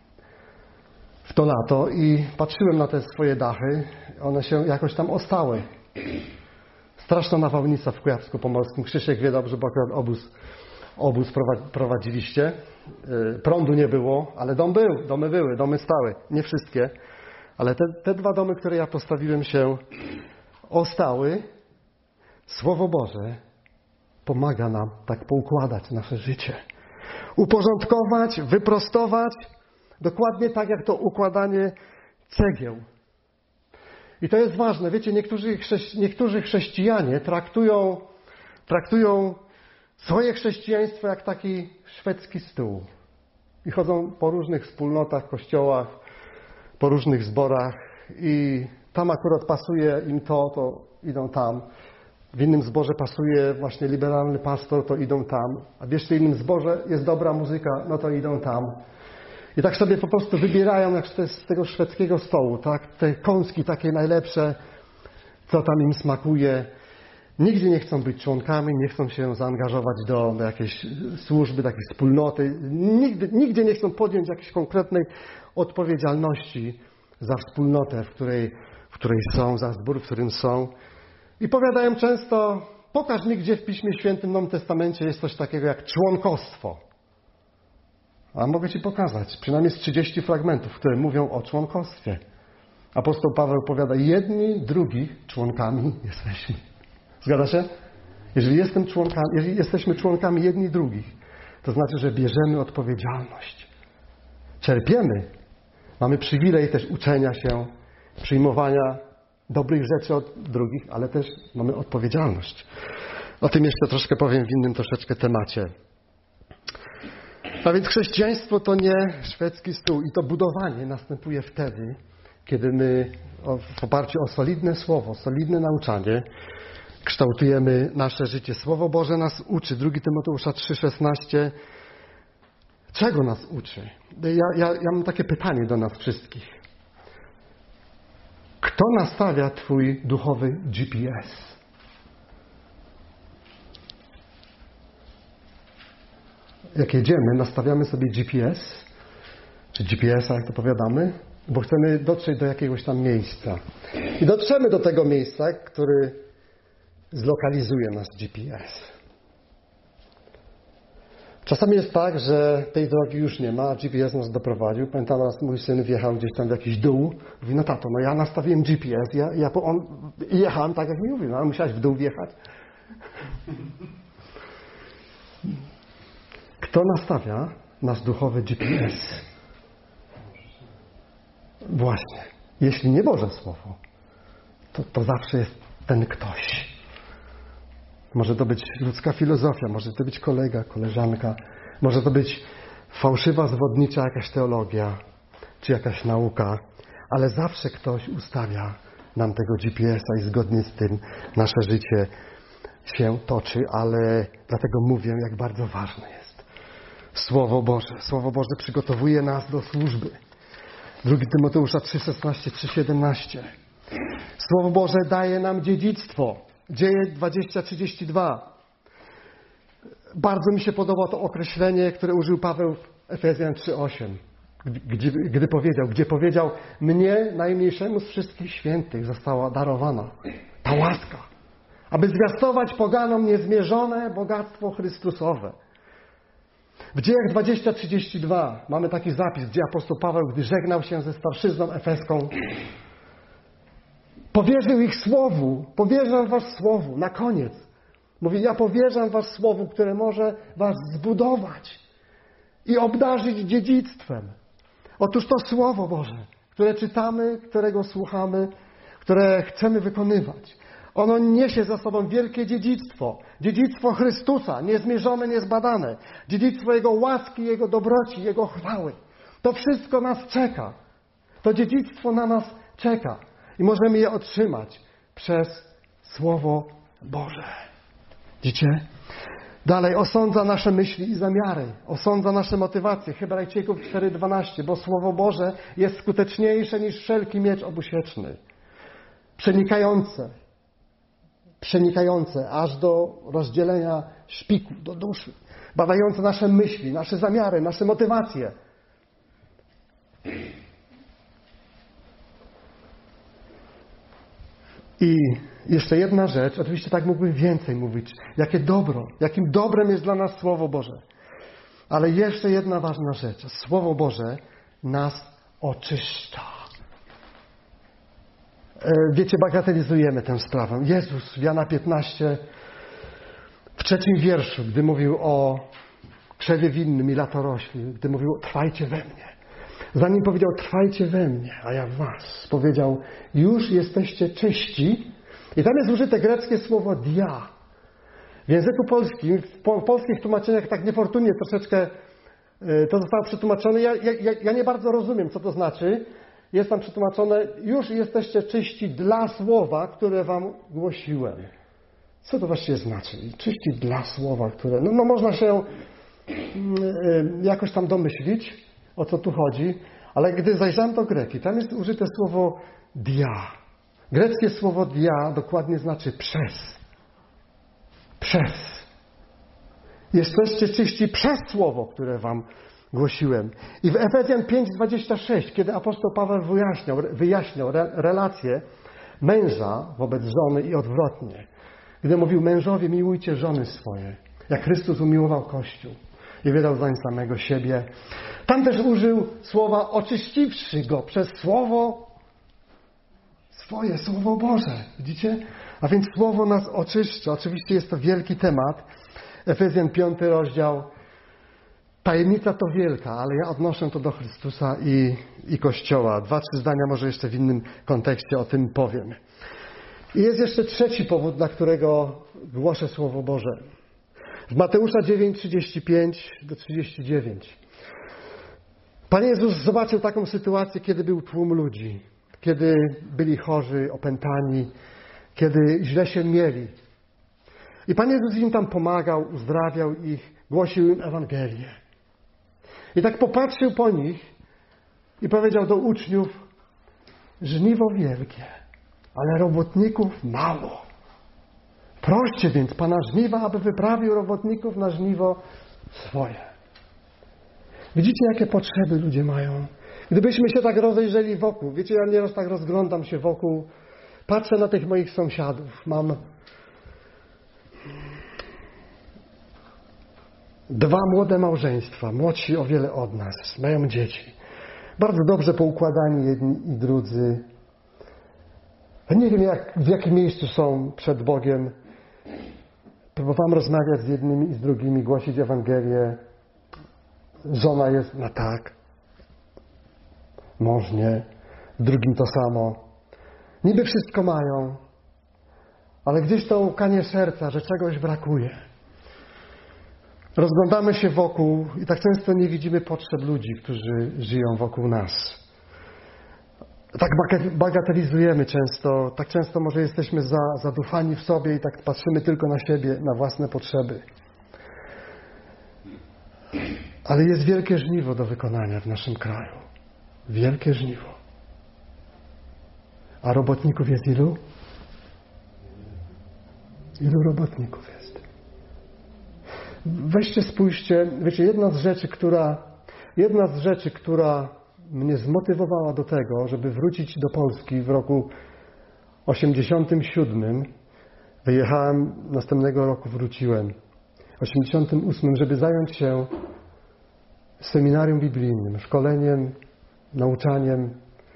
w to lato i patrzyłem na te swoje dachy. One się jakoś tam ostały. Straszna nawałnica w Kujawsku-Pomorskim. Krzysiek wie dobrze, bo akurat obóz, obóz prowadziliście. Prądu nie było, ale dom był, domy były, domy stały. Nie wszystkie. Ale te, te dwa domy, które ja postawiłem, się ostały. Słowo Boże pomaga nam tak poukładać nasze życie. Uporządkować, wyprostować. Dokładnie tak jak to układanie cegieł. I to jest ważne. Wiecie, niektórzy, chrześci- niektórzy chrześcijanie traktują, traktują swoje chrześcijaństwo jak taki szwedzki stół. I chodzą po różnych wspólnotach, kościołach, po różnych zborach i tam akurat pasuje im to, to idą tam. W innym zborze pasuje właśnie liberalny pastor, to idą tam. A w jeszcze innym zborze jest dobra muzyka, no to idą tam. I tak sobie po prostu wybierają jak z tego szwedzkiego stołu, tak? Te kąski takie najlepsze, co tam im smakuje. Nigdzie nie chcą być członkami, nie chcą się zaangażować do, do jakiejś służby, takiej wspólnoty. Nigdy, nigdzie nie chcą podjąć jakiejś konkretnej odpowiedzialności za wspólnotę, w której, w której są, za zbór, w którym są. I powiadają często, pokaż mi, gdzie w Piśmie Świętym, w Nowym Testamencie jest coś takiego jak członkostwo. A mogę Ci pokazać, przynajmniej z trzydziestu fragmentów, które mówią o członkostwie. Apostoł Paweł powiada, jedni drugich członkami jesteśmy. Zgadza się? Jeżeli, jestem członkami, jeżeli jesteśmy członkami jedni drugich, to znaczy, że bierzemy odpowiedzialność. Czerpiemy, Mamy przywilej też uczenia się, przyjmowania dobrych rzeczy od drugich, ale też mamy odpowiedzialność. O tym jeszcze troszkę powiem w innym troszeczkę temacie. A więc chrześcijaństwo to nie szwedzki stół i to budowanie następuje wtedy, kiedy my w oparciu o solidne słowo, solidne nauczanie kształtujemy nasze życie. Słowo Boże nas uczy. drugi Tymoteusza trzy szesnaście. Czego nas uczy? Ja, ja, ja mam takie pytanie do nas wszystkich. Kto nastawia Twój duchowy G P S? Jak jedziemy, nastawiamy sobie G P S, czy G P S-a, jak to powiadamy, bo chcemy dotrzeć do jakiegoś tam miejsca. I dotrzemy do tego miejsca, który zlokalizuje nas G P S. Czasami jest tak, że tej drogi już nie ma, a G P S nas doprowadził. Pamiętam, raz mój syn wjechał gdzieś tam w jakiś dół. Mówi, no tato, no ja nastawiłem G P S, ja, ja on, jechałem tak, jak mi mówił, no ale musiałeś w dół wjechać. Kto nastawia nasz duchowy G P S? Właśnie. Jeśli nie Boże Słowo, to, to zawsze jest ten ktoś. Może to być ludzka filozofia, może to być kolega, koleżanka, może to być fałszywa, zwodnicza jakaś teologia, czy jakaś nauka, ale zawsze ktoś ustawia nam tego G P S-a i zgodnie z tym nasze życie się toczy, ale dlatego mówię, jak bardzo ważne jest Słowo Boże. Słowo Boże przygotowuje nas do służby. drugi Tymoteusza trzy szesnaście, trzy siedemnaście. Słowo Boże daje nam dziedzictwo. Dzieje dwadzieścia trzydzieści dwa. Bardzo mi się podoba to określenie, które użył Paweł w Efezjan trzy osiem. Gdy, gdy powiedział, gdzie powiedział, mnie, najmniejszemu z wszystkich świętych, została darowana ta łaska, aby zwiastować poganom niezmierzone bogactwo Chrystusowe. W Dziejach dwadzieścia trzydzieści dwa mamy taki zapis, gdzie apostoł Paweł, gdy żegnał się ze starszyzną efeską, powierzył ich słowu, powierzam was słowu, na koniec. Mówi, ja powierzam was słowu, które może was zbudować i obdarzyć dziedzictwem. Otóż to Słowo Boże, które czytamy, którego słuchamy, które chcemy wykonywać. Ono niesie za sobą wielkie dziedzictwo. Dziedzictwo Chrystusa, niezmierzone, niezbadane. Dziedzictwo Jego łaski, Jego dobroci, Jego chwały. To wszystko nas czeka. To dziedzictwo na nas czeka. I możemy je otrzymać przez Słowo Boże. Widzicie? Dalej, osądza nasze myśli i zamiary. Osądza nasze motywacje. Hebrajczyków cztery dwanaście. Bo Słowo Boże jest skuteczniejsze niż wszelki miecz obusieczny. Przenikające. Przenikające aż do rozdzielenia szpiku, do duszy. Badające nasze myśli, nasze zamiary, nasze motywacje. I jeszcze jedna rzecz, oczywiście tak mógłbym więcej mówić, jakie dobro, jakim dobrem jest dla nas Słowo Boże. Ale jeszcze jedna ważna rzecz. Słowo Boże nas oczyszcza. Wiecie, bagatelizujemy tę sprawę. Jezus w Jana piętnaście, w trzecim wierszu, gdy mówił o krzewie winnym i latorośli, gdy mówił, trwajcie we mnie. Zanim powiedział, trwajcie we mnie, a ja w was, powiedział, już jesteście czyści. I tam jest użyte greckie słowo dia. W języku polskim, w polskich tłumaczeniach tak niefortunnie troszeczkę to zostało przetłumaczone. Ja, ja, ja nie bardzo rozumiem, co to znaczy. Jest tam przetłumaczone, już jesteście czyści dla słowa, które wam głosiłem. Co to właściwie znaczy? Czyści dla słowa, które... No, no można się jakoś tam domyślić, o co tu chodzi, ale gdy zajrzałem do Greki, tam jest użyte słowo dia. Greckie słowo dia dokładnie znaczy przez. Przez. Jesteście czyści przez słowo, które wam głosiłem. I w Efezjan pięć dwadzieścia sześć, kiedy apostoł Paweł wyjaśniał, wyjaśniał re, relację męża wobec żony i odwrotnie. Gdy mówił, mężowie, miłujcie żony swoje, jak Chrystus umiłował Kościół i wydał zań samego siebie. Tam też użył słowa oczyściwszy go przez słowo swoje, Słowo Boże. Widzicie? A więc słowo nas oczyszcza. Oczywiście jest to wielki temat. Efezjan piąty rozdział. Tajemnica to wielka, ale ja odnoszę to do Chrystusa i, i Kościoła. Dwa, trzy zdania może jeszcze w innym kontekście o tym powiem. I jest jeszcze trzeci powód, dla którego głoszę Słowo Boże. W Mateusza dziewięć, trzydzieści pięć do trzydziestu dziewięciu. Pan Jezus zobaczył taką sytuację, kiedy był tłum ludzi, kiedy byli chorzy, opętani, kiedy źle się mieli. I Pan Jezus im tam pomagał, uzdrawiał ich, głosił im Ewangelię. I tak popatrzył po nich i powiedział do uczniów: żniwo wielkie, ale robotników mało. Proście więc Pana żniwa, aby wyprawił robotników na żniwo swoje. Widzicie, jakie potrzeby ludzie mają? Gdybyśmy się tak rozejrzeli wokół, wiecie, ja nieraz tak rozglądam się wokół, patrzę na tych moich sąsiadów, mam dwa młode małżeństwa, młodsi o wiele od nas, mają dzieci. Bardzo dobrze poukładani jedni i drudzy. Ja nie wiem, jak, w jakim miejscu są przed Bogiem. Próbowałem rozmawiać z jednymi i z drugimi, głosić Ewangelię. Żona jest na tak, mąż nie, w drugim to samo. Niby wszystko mają, ale gdzieś to łkanie serca, że czegoś brakuje. Rozglądamy się wokół i tak często nie widzimy potrzeb ludzi, którzy żyją wokół nas. Tak bagatelizujemy często, tak często może jesteśmy za, zadufani w sobie i tak patrzymy tylko na siebie, na własne potrzeby. Ale jest wielkie żniwo do wykonania w naszym kraju. Wielkie żniwo. A robotników jest ilu? Ilu robotników jest? Weźcie, spójrzcie, wiecie, jedna z rzeczy, która, jedna z rzeczy, która mnie zmotywowała do tego, żeby wrócić do Polski w roku osiemdziesiątym siódmym, wyjechałem, następnego roku wróciłem, w osiemdziesiątym ósmym, żeby zająć się seminarium biblijnym, szkoleniem, nauczaniem.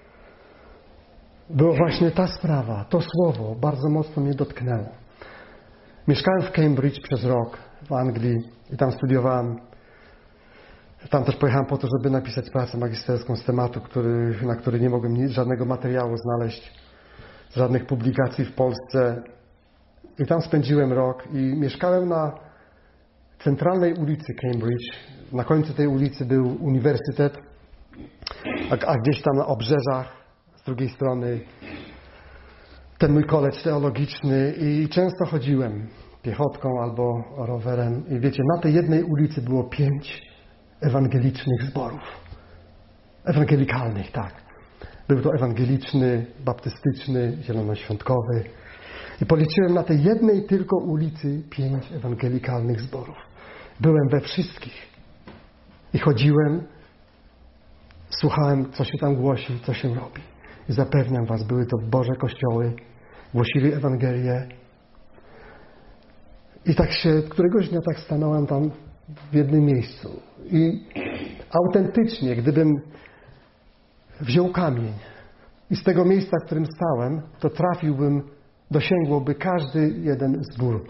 Była właśnie ta sprawa, to słowo bardzo mocno mnie dotknęło. Mieszkałem w Cambridge przez rok w Anglii i tam studiowałem. Tam też pojechałem po to, żeby napisać pracę magisterską z tematu, który, na który nie mogłem nic, żadnego materiału znaleźć, żadnych publikacji w Polsce. I tam spędziłem rok i mieszkałem na centralnej ulicy Cambridge. Na końcu tej ulicy był uniwersytet, a, a gdzieś tam na obrzeżach z drugiej strony ten mój college teologiczny i często chodziłem piechotką albo rowerem. I wiecie, na tej jednej ulicy było pięć ewangelicznych zborów. Ewangelikalnych, tak. Był to ewangeliczny, baptystyczny, zielonoświątkowy. I policzyłem na tej jednej tylko ulicy pięć ewangelikalnych zborów. Byłem we wszystkich. I chodziłem, słuchałem, co się tam głosi, co się robi. I zapewniam was, były to Boże kościoły, głosili Ewangelię. I tak się, któregoś dnia tak stanąłem tam w jednym miejscu. I autentycznie, gdybym wziął kamień i z tego miejsca, w którym stałem, to trafiłbym, dosięgłoby każdy jeden zbór.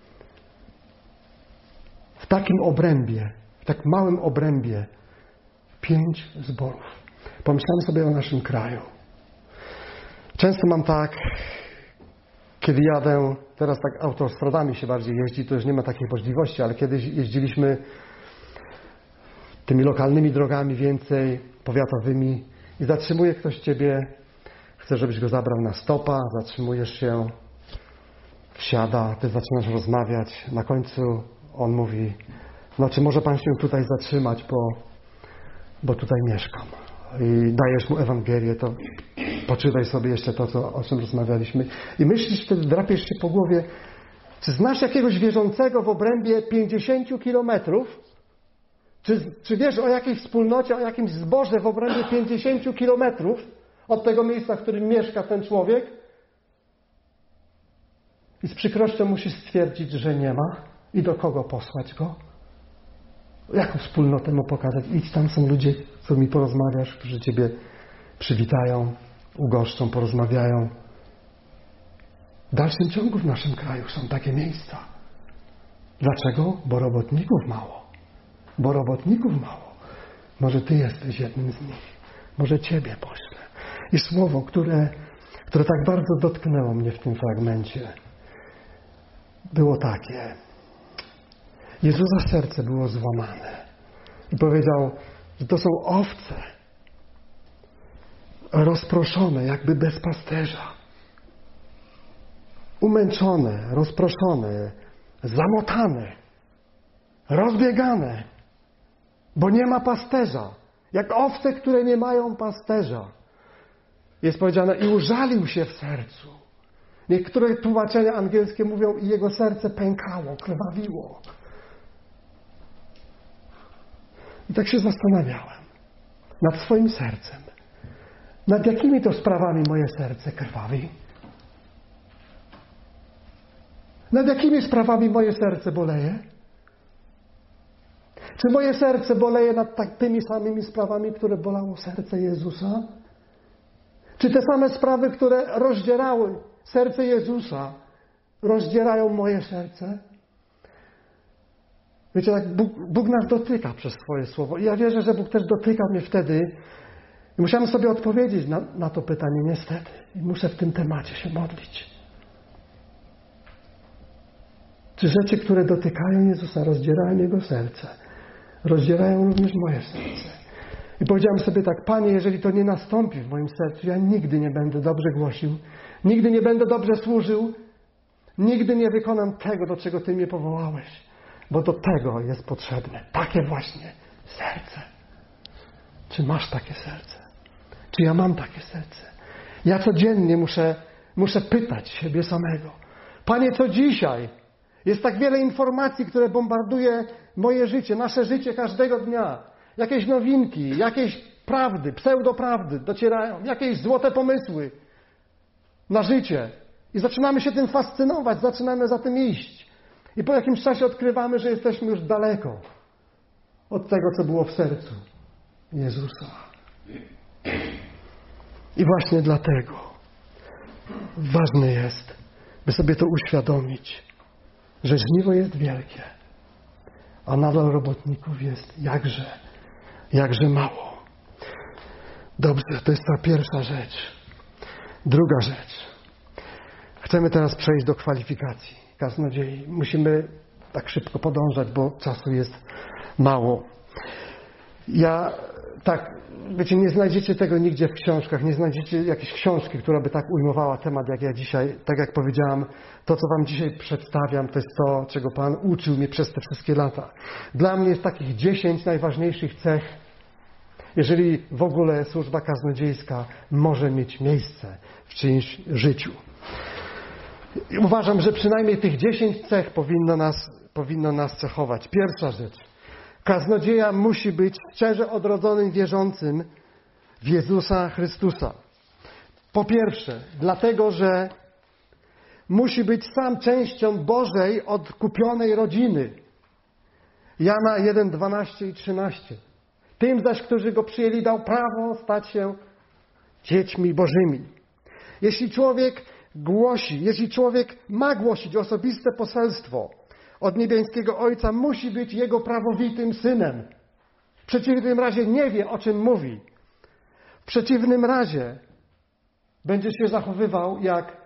W takim obrębie, w tak małym obrębie, pięć zborów. Pomyślałem sobie o naszym kraju. Często mam tak, kiedy jadę, teraz tak autostradami się bardziej jeździ, to już nie ma takiej możliwości, ale kiedyś jeździliśmy tymi lokalnymi drogami więcej, powiatowymi i zatrzymuje ktoś ciebie, chce, żebyś go zabrał na stopa, zatrzymujesz się, wsiada, ty zaczynasz rozmawiać, na końcu on mówi: no czy może pan się tutaj zatrzymać, bo, bo tutaj mieszkam. I dajesz mu Ewangelię, to poczytaj sobie jeszcze to, co, o czym rozmawialiśmy. I myślisz, wtedy drapiesz się po głowie, czy znasz jakiegoś wierzącego w obrębie pięćdziesięciu kilometrów? Czy, czy wiesz o jakiejś wspólnocie, o jakimś zborze w obrębie pięćdziesięciu kilometrów od tego miejsca, w którym mieszka ten człowiek? I z przykrością musisz stwierdzić, że nie ma. I do kogo posłać go? Jaką wspólnotę mu pokazać? Idź, tam są ludzie, z którymi porozmawiasz, którzy ciebie przywitają, ugoszczą, porozmawiają. W dalszym ciągu w naszym kraju są takie miejsca. Dlaczego? Bo robotników mało. bo robotników mało. Może Ty jesteś jednym z nich. Może Ciebie poślę. I słowo, które, które tak bardzo dotknęło mnie w tym fragmencie, było takie. Jezusa serce było złamane. I powiedział, że to są owce rozproszone, jakby bez pasterza. Umęczone, rozproszone, zamotane, rozbiegane, bo nie ma pasterza. Jak owce, które nie mają pasterza. Jest powiedziane, i użalił się w sercu. Niektóre tłumaczenia angielskie mówią, i jego serce pękało, krwawiło. I tak się zastanawiałem nad swoim sercem. Nad jakimi to sprawami moje serce krwawi? Nad jakimi sprawami moje serce boleje? Czy moje serce boleje nad tak, tymi samymi sprawami, które bolało serce Jezusa? Czy te same sprawy, które rozdzierały serce Jezusa, rozdzierają moje serce? Wiecie, tak Bóg, Bóg nas dotyka przez swoje słowo. I ja wierzę, że Bóg też dotykał mnie wtedy. I musiałem sobie odpowiedzieć na, na to pytanie, niestety. I muszę w tym temacie się modlić. Czy rzeczy, które dotykają Jezusa, rozdzierają Jego serce, rozdzierają również moje serce? I powiedziałem sobie tak, Panie, jeżeli to nie nastąpi w moim sercu, ja nigdy nie będę dobrze głosił, nigdy nie będę dobrze służył, nigdy nie wykonam tego, do czego Ty mnie powołałeś, bo do tego jest potrzebne takie właśnie serce. Czy masz takie serce? Czy ja mam takie serce? Ja codziennie muszę, muszę pytać siebie samego. Panie, co dzisiaj? Jest tak wiele informacji, które bombarduje moje życie, nasze życie każdego dnia. Jakieś nowinki, jakieś prawdy, pseudoprawdy docierają, jakieś złote pomysły na życie. I zaczynamy się tym fascynować, zaczynamy za tym iść. I po jakimś czasie odkrywamy, że jesteśmy już daleko od tego, co było w sercu Jezusa. I właśnie dlatego ważne jest, by sobie to uświadomić, że żniwo jest wielkie, a nadal robotników jest jakże, jakże mało. Dobrze, to jest ta pierwsza rzecz. Druga rzecz. Chcemy teraz przejść do kwalifikacji kaznodziei. Musimy tak szybko podążać, bo czasu jest mało. Ja tak, wiecie, nie znajdziecie tego nigdzie w książkach, nie znajdziecie jakiejś książki, która by tak ujmowała temat, jak ja dzisiaj, tak jak powiedziałam, to, co wam dzisiaj przedstawiam, to jest to, czego Pan uczył mnie przez te wszystkie lata. Dla mnie jest takich dziesięć najważniejszych cech, jeżeli w ogóle służba kaznodziejska może mieć miejsce w czyimś życiu. I uważam, że przynajmniej tych dziesięć cech powinno nas, powinno nas cechować. Pierwsza rzecz. Kaznodzieja musi być szczerze odrodzonym wierzącym w Jezusa Chrystusa. Po pierwsze, dlatego, że musi być sam częścią Bożej odkupionej rodziny. Jana jeden, dwanaście i trzynaście. Tym zaś, którzy Go przyjęli, dał prawo stać się dziećmi Bożymi. Jeśli człowiek głosi, jeśli człowiek ma głosić osobiste poselstwo od niebiańskiego Ojca, musi być Jego prawowitym synem. W przeciwnym razie nie wie, o czym mówi. W przeciwnym razie będzie się zachowywał jak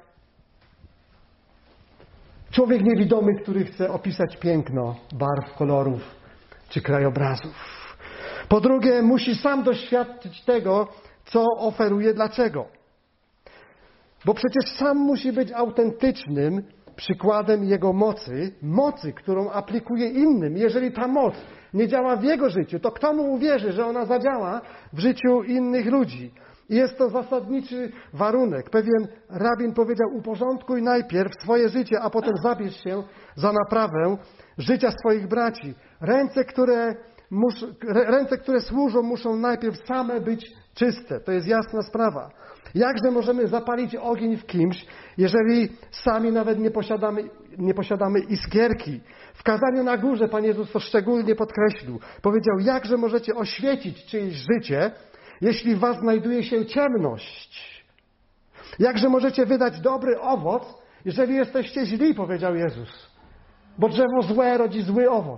człowiek niewidomy, który chce opisać piękno barw, kolorów czy krajobrazów. Po drugie, musi sam doświadczyć tego, co oferuje. Dlaczego? Bo przecież sam musi być autentycznym przykładem Jego mocy, mocy, którą aplikuje innym. Jeżeli ta moc nie działa w jego życiu, to kto mu uwierzy, że ona zadziała w życiu innych ludzi? I jest to zasadniczy warunek. Pewien rabin powiedział, uporządkuj najpierw swoje życie, a potem zabierz się za naprawę życia swoich braci. Ręce, które, mus, ręce, które służą, muszą najpierw same być czyste. To jest jasna sprawa. Jakże możemy zapalić ogień w kimś, jeżeli sami nawet nie posiadamy, nie posiadamy iskierki? W kazaniu na górze Pan Jezus to szczególnie podkreślił. Powiedział, jakże możecie oświecić czyjeś życie, jeśli w was znajduje się ciemność? Jakże możecie wydać dobry owoc, jeżeli jesteście źli, powiedział Jezus. Bo drzewo złe rodzi zły owoc,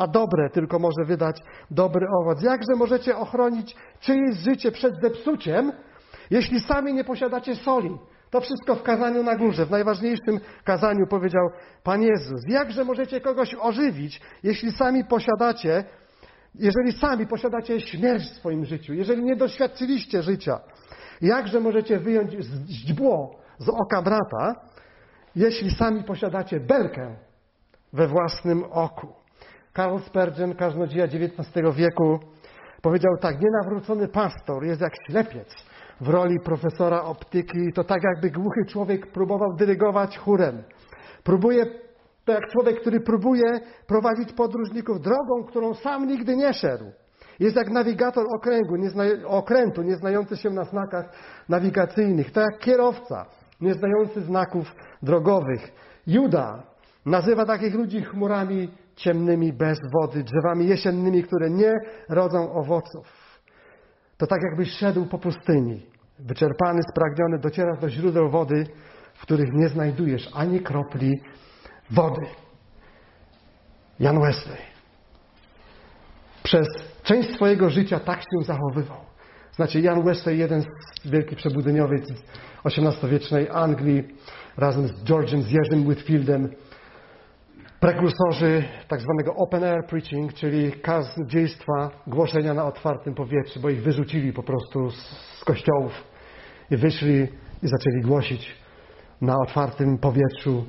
a dobre tylko może wydać dobry owoc. Jakże możecie ochronić czyjeś życie przed zepsuciem, jeśli sami nie posiadacie soli? To wszystko w kazaniu na górze, w najważniejszym kazaniu powiedział Pan Jezus. Jakże możecie kogoś ożywić, jeśli sami posiadacie, jeżeli sami posiadacie śmierć w swoim życiu, jeżeli nie doświadczyliście życia? Jakże możecie wyjąć źdźbło z oka brata, jeśli sami posiadacie belkę we własnym oku? Karl Spurgeon, kaznodzieja dziewiętnastego wieku, powiedział tak: nienawrócony pastor jest jak ślepiec w roli profesora optyki. To tak, jakby głuchy człowiek próbował dyrygować chórem. Próbuje, to jak człowiek, który próbuje prowadzić podróżników drogą, którą sam nigdy nie szedł. Jest jak nawigator okręgu, niezna, okrętu, nie znający się na znakach nawigacyjnych. To jak kierowca, nie znający znaków drogowych. Juda nazywa takich ludzi chmurami ciemnymi, bez wody, drzewami jesiennymi, które nie rodzą owoców. To tak, jakbyś szedł po pustyni. Wyczerpany, spragniony, docierasz do źródeł wody, w których nie znajdujesz ani kropli wody. Jan Wesley przez część swojego życia tak się zachowywał. Znaczy Jan Wesley, jeden z wielkich przebudzeniowiec osiemnastowiecznej Anglii, razem z George'em, z Jerzym Whitfieldem, prekursorzy tak zwanego open air preaching, czyli kaznodziejstwa, głoszenia na otwartym powietrzu, bo ich wyrzucili po prostu z kościołów i wyszli i zaczęli głosić na otwartym powietrzu.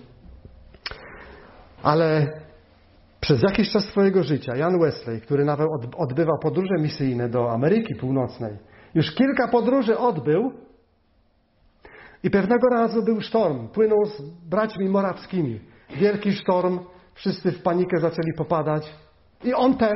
Ale przez jakiś czas swojego życia Jan Wesley, który nawet odbywał podróże misyjne do Ameryki Północnej, już kilka podróży odbył i pewnego razu był sztorm. Płynął z braćmi morawskimi. Wielki sztorm, wszyscy w panikę zaczęli popadać i on też,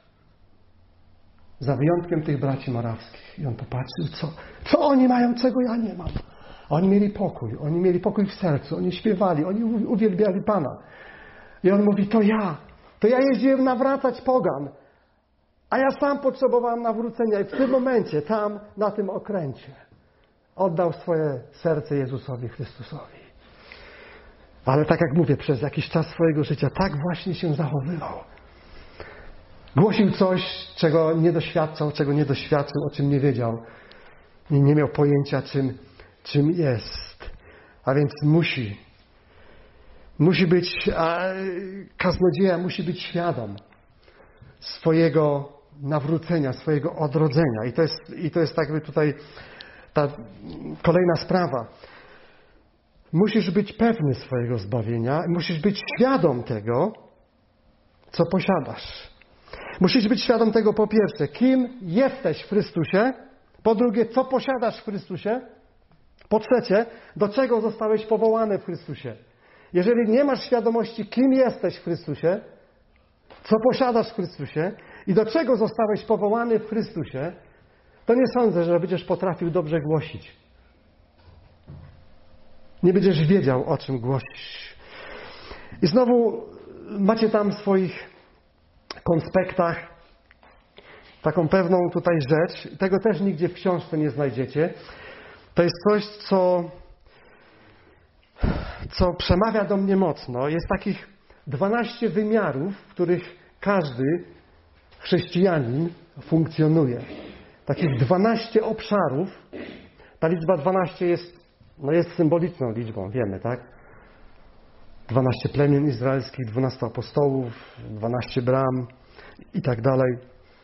za wyjątkiem tych braci morawskich. I on popatrzył, co, co oni mają, czego ja nie mam. Oni mieli pokój, oni mieli pokój w sercu, oni śpiewali, oni uwielbiali Pana. I on mówi, to ja, to ja jeździłem nawracać pogan, a ja sam potrzebowałem nawrócenia i w tym momencie, tam, na tym okręcie, oddał swoje serce Jezusowi Chrystusowi. Ale tak jak mówię, przez jakiś czas swojego życia tak właśnie się zachowywał. Głosił coś, czego nie doświadczał, czego nie doświadczył, o czym nie wiedział. I nie miał pojęcia, czym, czym jest. A więc musi. Musi być, a kaznodzieja musi być świadom swojego nawrócenia, swojego odrodzenia. I to jest, i to jest jakby tutaj ta kolejna sprawa. Musisz być pewny swojego zbawienia, musisz być świadom tego, co posiadasz. Musisz być świadom tego, po pierwsze, kim jesteś w Chrystusie, po drugie, co posiadasz w Chrystusie, po trzecie, do czego zostałeś powołany w Chrystusie. Jeżeli nie masz świadomości, kim jesteś w Chrystusie, co posiadasz w Chrystusie i do czego zostałeś powołany w Chrystusie, to nie sądzę, że będziesz potrafił dobrze głosić. Nie będziesz wiedział, o czym głosisz. I znowu macie tam w swoich konspektach taką pewną tutaj rzecz. Tego też nigdzie w książce nie znajdziecie. To jest coś, co, co przemawia do mnie mocno. Jest takich dwanaście wymiarów, w których każdy chrześcijanin funkcjonuje. Takich dwanaście obszarów. Ta liczba dwanaście jest No jest symboliczną liczbą, wiemy, tak? dwanaście plemion izraelskich, dwunastu apostołów, dwanaście bram i tak dalej.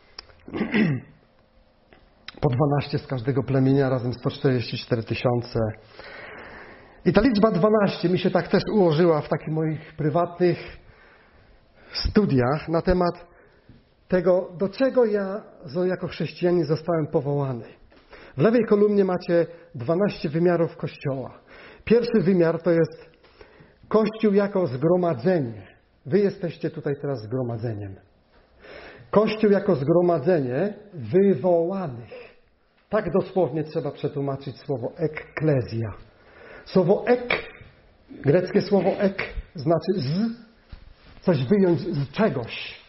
Po dwanaście z każdego plemienia, razem sto czterdzieści cztery tysiące. I ta liczba dwanaście mi się tak też ułożyła w takich moich prywatnych studiach na temat tego, do czego ja jako chrześcijanin zostałem powołany. W lewej kolumnie macie dwanaście wymiarów Kościoła. Pierwszy wymiar to jest Kościół jako zgromadzenie. Wy jesteście tutaj teraz zgromadzeniem. Kościół jako zgromadzenie wywołanych. Tak dosłownie trzeba przetłumaczyć słowo ekklezja. Słowo ek, greckie słowo ek, znaczy z, coś wyjąć z czegoś.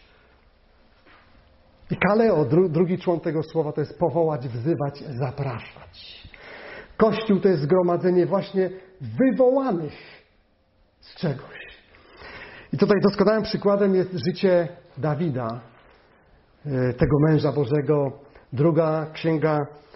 I kaleo, dru, drugi człon tego słowa, to jest powołać, wzywać, zapraszać. Kościół to jest zgromadzenie właśnie wywołanych z czegoś. I tutaj doskonałym przykładem jest życie Dawida, tego męża Bożego. Druga księga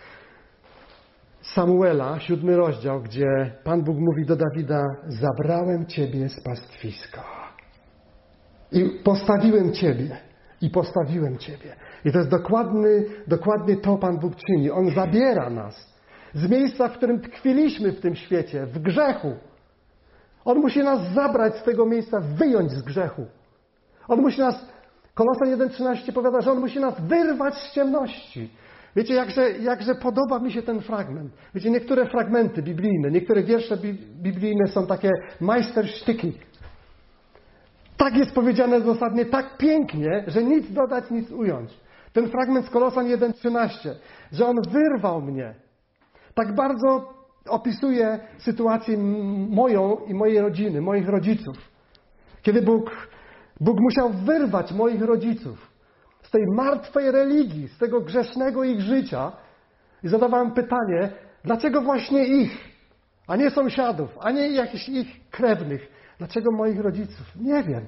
Samuela, siódmy rozdział, gdzie Pan Bóg mówi do Dawida: zabrałem Ciebie z pastwiska i postawiłem Ciebie, i postawiłem Ciebie. I to jest dokładny, dokładnie to Pan Bóg czyni. On zabiera nas z miejsca, w którym tkwiliśmy w tym świecie, w grzechu. On musi nas zabrać z tego miejsca, wyjąć z grzechu. On musi nas, Kolosan jeden trzynaście powiada, że On musi nas wyrwać z ciemności. Wiecie, jakże, jakże podoba mi się ten fragment. Wiecie, niektóre fragmenty biblijne, niektóre wiersze biblijne są takie majstersztyki. Tak jest powiedziane dosadnie, tak pięknie, że nic dodać, nic ująć. Ten fragment z Kolosan jeden trzynaście, że On wyrwał mnie. Tak bardzo opisuje sytuację moją i mojej rodziny, moich rodziców. Kiedy Bóg, Bóg musiał wyrwać moich rodziców z tej martwej religii, z tego grzesznego ich życia. I zadawałem pytanie, dlaczego właśnie ich, a nie sąsiadów, a nie jakichś ich krewnych? Dlaczego moich rodziców? Nie wiem.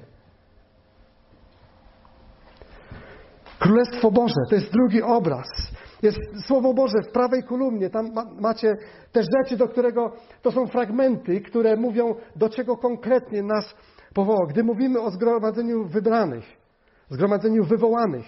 Królestwo Boże, to jest drugi obraz. Jest Słowo Boże w prawej kolumnie. Tam ma, macie te rzeczy, do którego to są fragmenty, które mówią, do czego konkretnie nas powołał. Gdy mówimy o zgromadzeniu wybranych, zgromadzeniu wywołanych.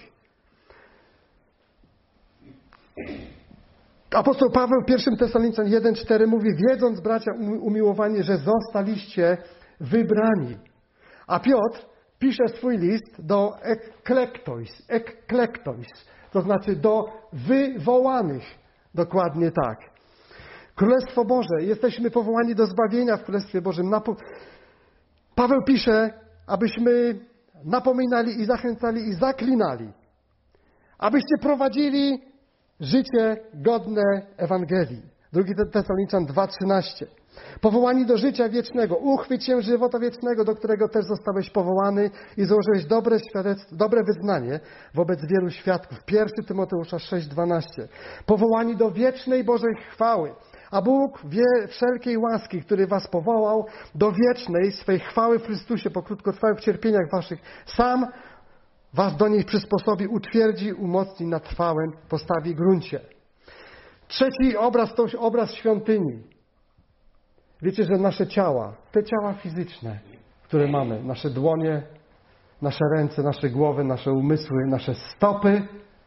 Apostoł Paweł w pierwszym Tesaloniczan jeden cztery mówi: wiedząc, bracia umiłowani, że zostaliście wybrani. A Piotr pisze swój list do eklektois, eklektois, to znaczy do wywołanych. Dokładnie tak. Królestwo Boże, jesteśmy powołani do zbawienia w Królestwie Bożym. Paweł pisze, abyśmy napominali i zachęcali i zaklinali, abyście prowadzili życie godne Ewangelii. Drugi Tesaloniczan dwa trzynaście. Powołani do życia wiecznego. Uchwyć się żywota wiecznego, do którego też zostałeś powołany i założyłeś dobre świadectwo, dobre wyznanie wobec wielu świadków. Pierwszy Tymoteusza sześć dwanaście. Powołani do wiecznej Bożej chwały. A Bóg wie wszelkiej łaski, który was powołał do wiecznej swej chwały w Chrystusie po krótkotrwałych cierpieniach waszych, sam was do niej przysposobi, utwierdzi, umocni na trwałym, postawi gruncie. Trzeci obraz to obraz świątyni. Wiecie, że nasze ciała, te ciała fizyczne, które mamy, nasze dłonie, nasze ręce, nasze głowy, nasze umysły, nasze stopy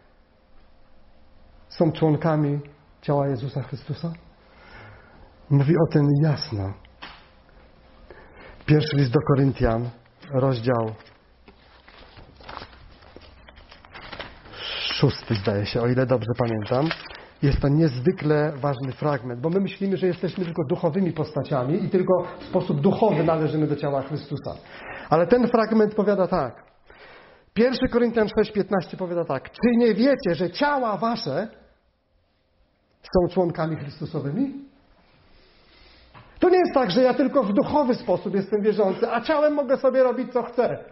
są członkami ciała Jezusa Chrystusa? Mówi o tym jasno. Pierwszy list do Koryntian, rozdział szósty, zdaje się, o ile dobrze pamiętam. Jest to niezwykle ważny fragment, bo my myślimy, że jesteśmy tylko duchowymi postaciami i tylko w sposób duchowy należymy do ciała Chrystusa. Ale ten fragment powiada tak. Pierwszy Koryntian sześć piętnaście powiada tak. Czy nie wiecie, że ciała wasze są członkami Chrystusowymi? To nie jest tak, że ja tylko w duchowy sposób jestem wierzący, a ciałem mogę sobie robić co chcę.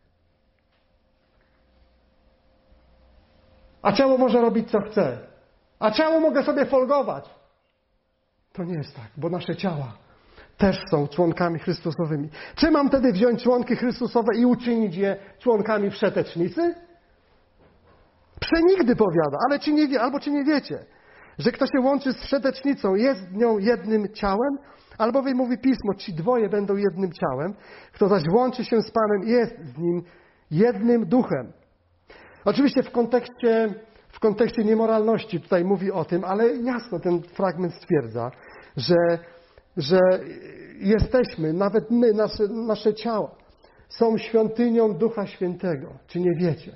A ciało może robić co chce. A ciało mogę sobie folgować. To nie jest tak, bo nasze ciała też są członkami Chrystusowymi. Czy mam wtedy wziąć członki Chrystusowe i uczynić je członkami wszetecznicy? Przenigdy powiada, ale czy nie wie, albo czy nie wiecie, że kto się łączy z wszetecznicą, jest z nią jednym ciałem? Albowiem mówi Pismo, ci dwoje będą jednym ciałem. Kto zaś łączy się z Panem, jest z Nim jednym duchem. Oczywiście w kontekście, w kontekście niemoralności tutaj mówi o tym, ale jasno ten fragment stwierdza, że, że jesteśmy, nawet my, nasze, nasze ciała są świątynią Ducha Świętego. Czy nie wiecie,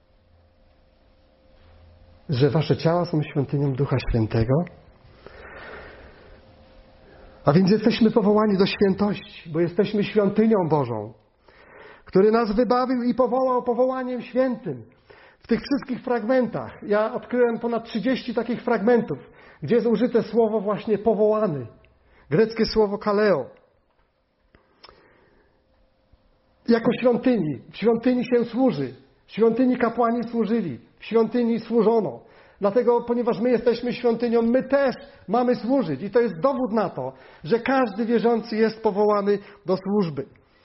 że wasze ciała są świątynią Ducha Świętego? A więc jesteśmy powołani do świętości, bo jesteśmy świątynią Bożą, który nas wybawił i powołał powołaniem świętym. W tych wszystkich fragmentach, ja odkryłem ponad trzydzieści takich fragmentów, gdzie jest użyte słowo właśnie powołany. Greckie słowo kaleo. Jako świątyni. W świątyni się służy. W świątyni kapłani służyli. W świątyni służono. Dlatego, ponieważ my jesteśmy świątynią, my też mamy służyć. I to jest dowód na to, że każdy wierzący jest powołany do służby.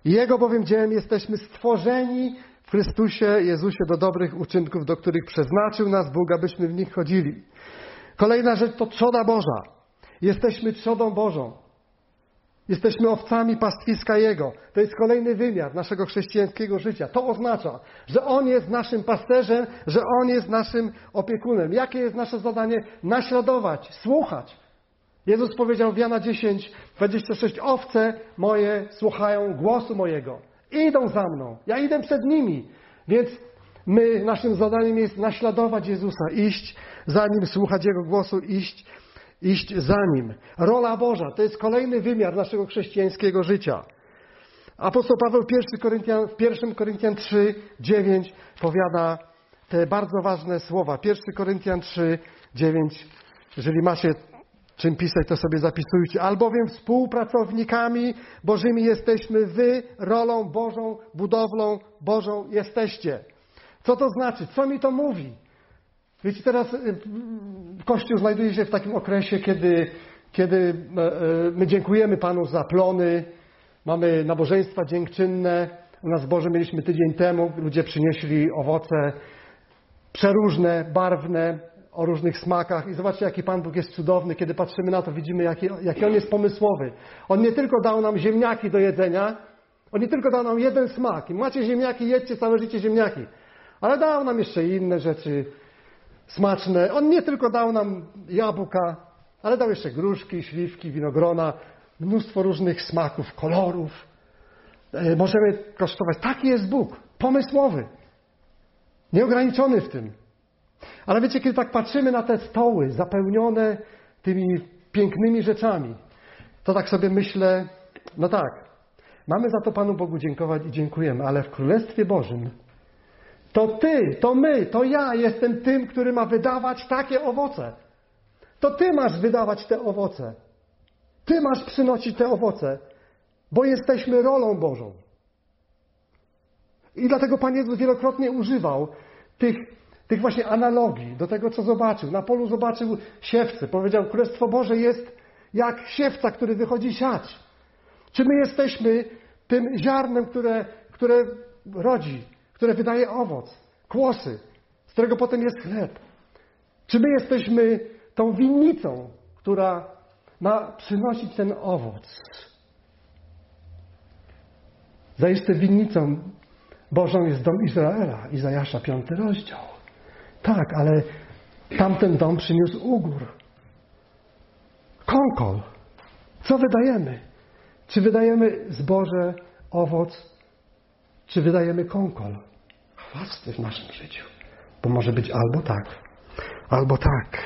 Jego bowiem dziełem jesteśmy stworzeni w Chrystusie Jezusie do dobrych uczynków, do których przeznaczył nas Bóg, abyśmy w nich chodzili. Kolejna rzecz to trzoda Boża. Jesteśmy trzodą Bożą. Jesteśmy owcami pastwiska Jego. To jest kolejny wymiar naszego chrześcijańskiego życia. To oznacza, że On jest naszym pasterzem, że On jest naszym opiekunem. Jakie jest nasze zadanie? Naśladować, słuchać. Jezus powiedział w Jana dziesięć, dwadzieścia sześć, owce moje słuchają głosu mojego. Idą za mną. Ja idę przed nimi. Więc my, naszym zadaniem jest naśladować Jezusa, iść za Nim, słuchać Jego głosu, iść Iść za Nim. Rola Boża to jest kolejny wymiar naszego chrześcijańskiego życia. Apostoł Paweł w pierwszym Koryntian trzy, dziewięć powiada te bardzo ważne słowa. pierwszy Koryntian trzy, dziewięć. Jeżeli macie czym pisać, to sobie zapisujcie. Albowiem współpracownikami Bożymi jesteśmy, wy rolą Bożą, budowlą Bożą jesteście. Co to znaczy? Co mi to mówi? Wiecie, teraz Kościół znajduje się w takim okresie, kiedy, kiedy my dziękujemy Panu za plony, mamy nabożeństwa dziękczynne. U nas w Boże mieliśmy tydzień temu, ludzie przynieśli owoce przeróżne, barwne, o różnych smakach. I zobaczcie, jaki Pan Bóg jest cudowny. Kiedy patrzymy na to, widzimy, jaki, jaki On jest pomysłowy. On nie tylko dał nam ziemniaki do jedzenia, On nie tylko dał nam jeden smak. I macie ziemniaki, jedźcie całe życie ziemniaki. Ale dał nam jeszcze inne rzeczy smaczne. On nie tylko dał nam jabłka, ale dał jeszcze gruszki, śliwki, winogrona, mnóstwo różnych smaków, kolorów. E, możemy kosztować. Taki jest Bóg, pomysłowy, nieograniczony w tym. Ale wiecie, kiedy tak patrzymy na te stoły zapełnione tymi pięknymi rzeczami, to tak sobie myślę, no tak, mamy za to Panu Bogu dziękować i dziękujemy, ale w Królestwie Bożym to Ty, to my, to ja jestem tym, który ma wydawać takie owoce. To Ty masz wydawać te owoce. Ty masz przynosić te owoce, bo jesteśmy rolą Bożą. I dlatego Pan Jezus wielokrotnie używał tych, tych właśnie analogii do tego, co zobaczył. Na polu zobaczył siewcę. Powiedział, Królestwo Boże jest jak siewca, który wychodzi siać. Czy my jesteśmy tym ziarnem, które, które rodzi, które wydaje owoc, kłosy, z którego potem jest chleb? Czy my jesteśmy tą winnicą, która ma przynosić ten owoc? Zaiste winnicą Bożą jest dom Izraela, Izajasza, piąty rozdział. Tak, ale tamten dom przyniósł ugór. Konkol. Co wydajemy? Czy wydajemy zboże, owoc, czy wydajemy konkol? Chwasty w naszym życiu. Bo może być albo tak, albo tak.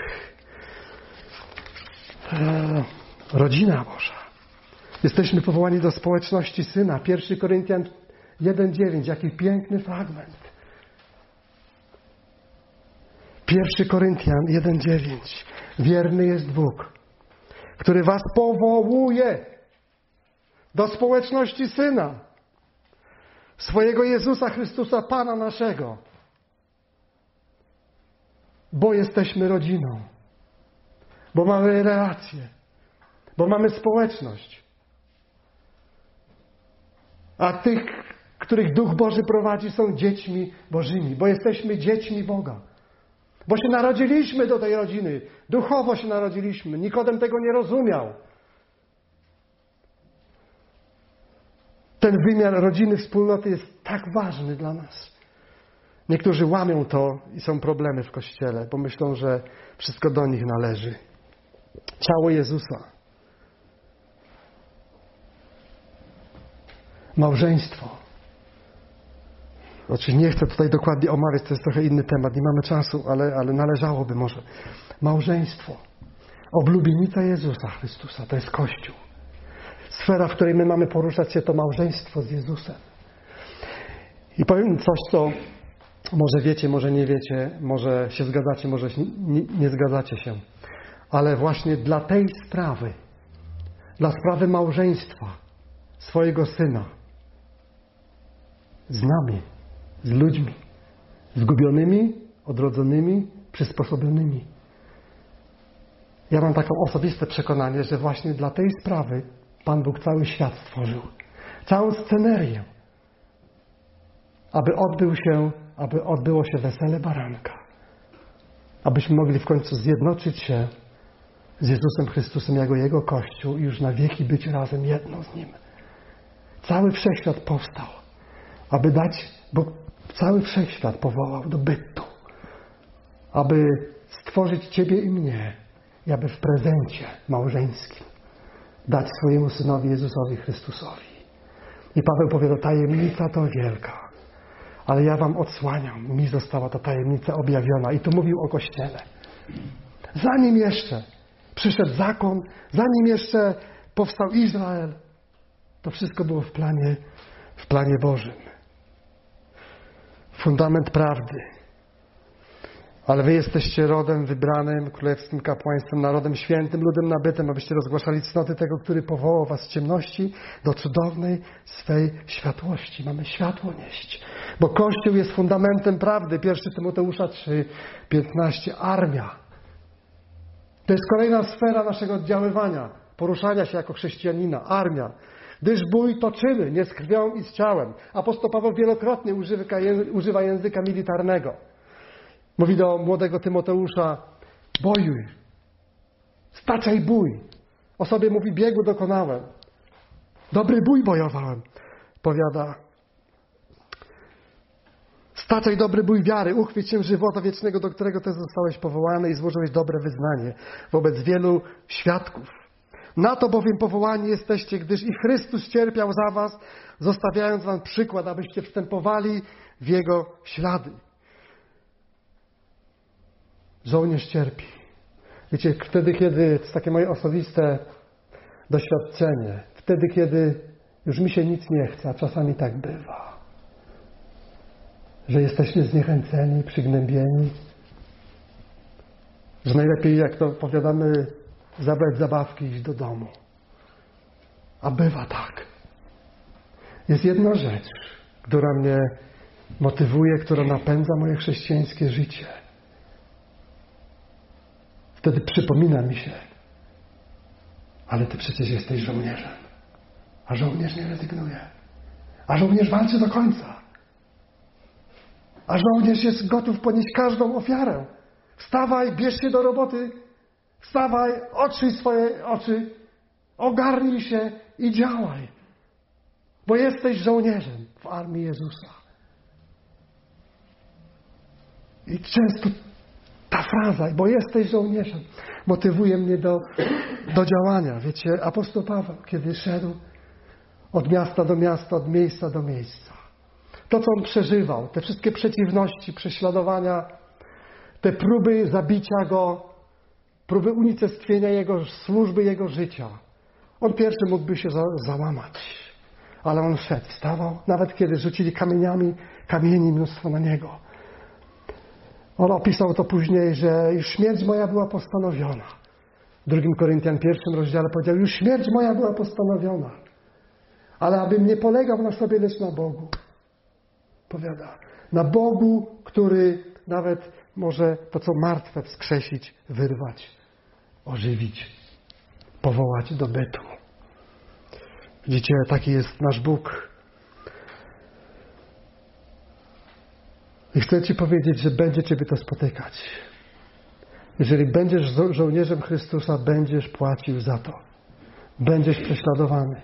Eee, rodzina Boża. Jesteśmy powołani do społeczności Syna. pierwszy Koryntian jeden dziewięć. Jaki piękny fragment. pierwszy Koryntian jeden dziewięć. Wierny jest Bóg, który was powołuje do społeczności Syna, swojego Jezusa Chrystusa, Pana naszego. Bo jesteśmy rodziną. Bo mamy relacje. Bo mamy społeczność. A tych, których Duch Boży prowadzi, są dziećmi Bożymi. Bo jesteśmy dziećmi Boga. Bo się narodziliśmy do tej rodziny. Duchowo się narodziliśmy. Nikodem tego nie rozumiał. Ten wymiar rodziny, wspólnoty jest tak ważny dla nas. Niektórzy łamią to i są problemy w Kościele, bo myślą, że wszystko do nich należy. Ciało Jezusa. Małżeństwo. Oczywiście nie chcę tutaj dokładnie omawiać, to jest trochę inny temat, nie mamy czasu, ale, ale należałoby może. Małżeństwo. Oblubienica Jezusa Chrystusa, to jest Kościół. Sfera, w której my mamy poruszać się, to małżeństwo z Jezusem. I powiem coś, co może wiecie, może nie wiecie, może się zgadzacie, może nie, nie zgadzacie się. Ale właśnie dla tej sprawy, dla sprawy małżeństwa swojego Syna, z nami, z ludźmi, zgubionymi, odrodzonymi, przysposobionymi. Ja mam takie osobiste przekonanie, że właśnie dla tej sprawy Pan Bóg cały świat stworzył. całą scenerię, aby odbył się, aby odbyło się wesele baranka. Abyśmy mogli w końcu zjednoczyć się z Jezusem Chrystusem jako Jego Kościół i już na wieki być razem jedno z Nim. Cały wszechświat powstał, aby dać, bo cały wszechświat powołał do bytu, aby stworzyć Ciebie i mnie i aby w prezencie małżeńskim dać swojemu Synowi Jezusowi Chrystusowi. I Paweł powie, tajemnica to wielka, ale ja wam odsłaniam, mi została ta tajemnica objawiona. I tu mówił o Kościele. Zanim jeszcze przyszedł zakon, zanim jeszcze powstał Izrael, to wszystko było w planie, w planie Bożym. Fundament prawdy. Ale wy jesteście rodem wybranym, królewskim kapłaństwem, narodem świętym, ludem nabytym, abyście rozgłaszali cnoty tego, który powołał was z ciemności do cudownej swej światłości. Mamy światło nieść. Bo Kościół jest fundamentem prawdy. pierwszy Tymoteusza trzy, piętnaście. Armia. To jest kolejna sfera naszego oddziaływania, poruszania się jako chrześcijanina. Armia. Gdyż bój toczymy, nie z krwią i z ciałem. Apostoł Paweł wielokrotnie używa, używa języka militarnego. Mówi do młodego Tymoteusza, bojuj, staczaj bój. O sobie mówi, biegu dokonałem. Dobry bój bojowałem, powiada. Staczaj dobry bój wiary, uchwyć się żywota wiecznego, do którego też zostałeś powołany i złożyłeś dobre wyznanie wobec wielu świadków. Na to bowiem powołani jesteście, gdyż i Chrystus cierpiał za was, zostawiając wam przykład, abyście wstępowali w Jego ślady. Żołnierz cierpi. Wiecie, wtedy, kiedy, to jest takie moje osobiste doświadczenie, wtedy, kiedy już mi się nic nie chce, a czasami tak bywa, że jesteśmy zniechęceni, przygnębieni, że najlepiej, jak to powiadamy, zabrać zabawki i iść do domu. A bywa tak. Jest jedna rzecz, która mnie motywuje, która napędza moje chrześcijańskie życie. Wtedy przypomina mi się, ale ty przecież jesteś żołnierzem. A żołnierz nie rezygnuje. A żołnierz walczy do końca. A żołnierz jest gotów ponieść każdą ofiarę. Wstawaj, bierz się do roboty. Wstawaj, otrzyj swoje oczy. Ogarnij się i działaj. Bo jesteś żołnierzem w armii Jezusa. I często ta fraza, bo jesteś żołnierzem, motywuje mnie do, do działania. Wiecie, apostoł Paweł, kiedy szedł od miasta do miasta, od miejsca do miejsca. To, co on przeżywał, te wszystkie przeciwności, prześladowania, te próby zabicia go, próby unicestwienia jego służby, jego życia. On pierwszy mógłby się za, załamać. Ale on szedł, wstawał, nawet kiedy rzucili kamieniami, kamieni mnóstwo na niego. On opisał to później, że już śmierć moja była postanowiona. W drugim Koryntian pierwszym rozdziale powiedział, już śmierć moja była postanowiona. Ale abym nie polegał na sobie, lecz na Bogu. Powiada, na Bogu, który nawet może to, co martwe, wskrzesić, wyrwać, ożywić, powołać do bytu. Widzicie, taki jest nasz Bóg. I chcę Ci powiedzieć, że będzie Ciebie to spotykać. Jeżeli będziesz żo- żołnierzem Chrystusa, będziesz płacił za to. Będziesz prześladowany.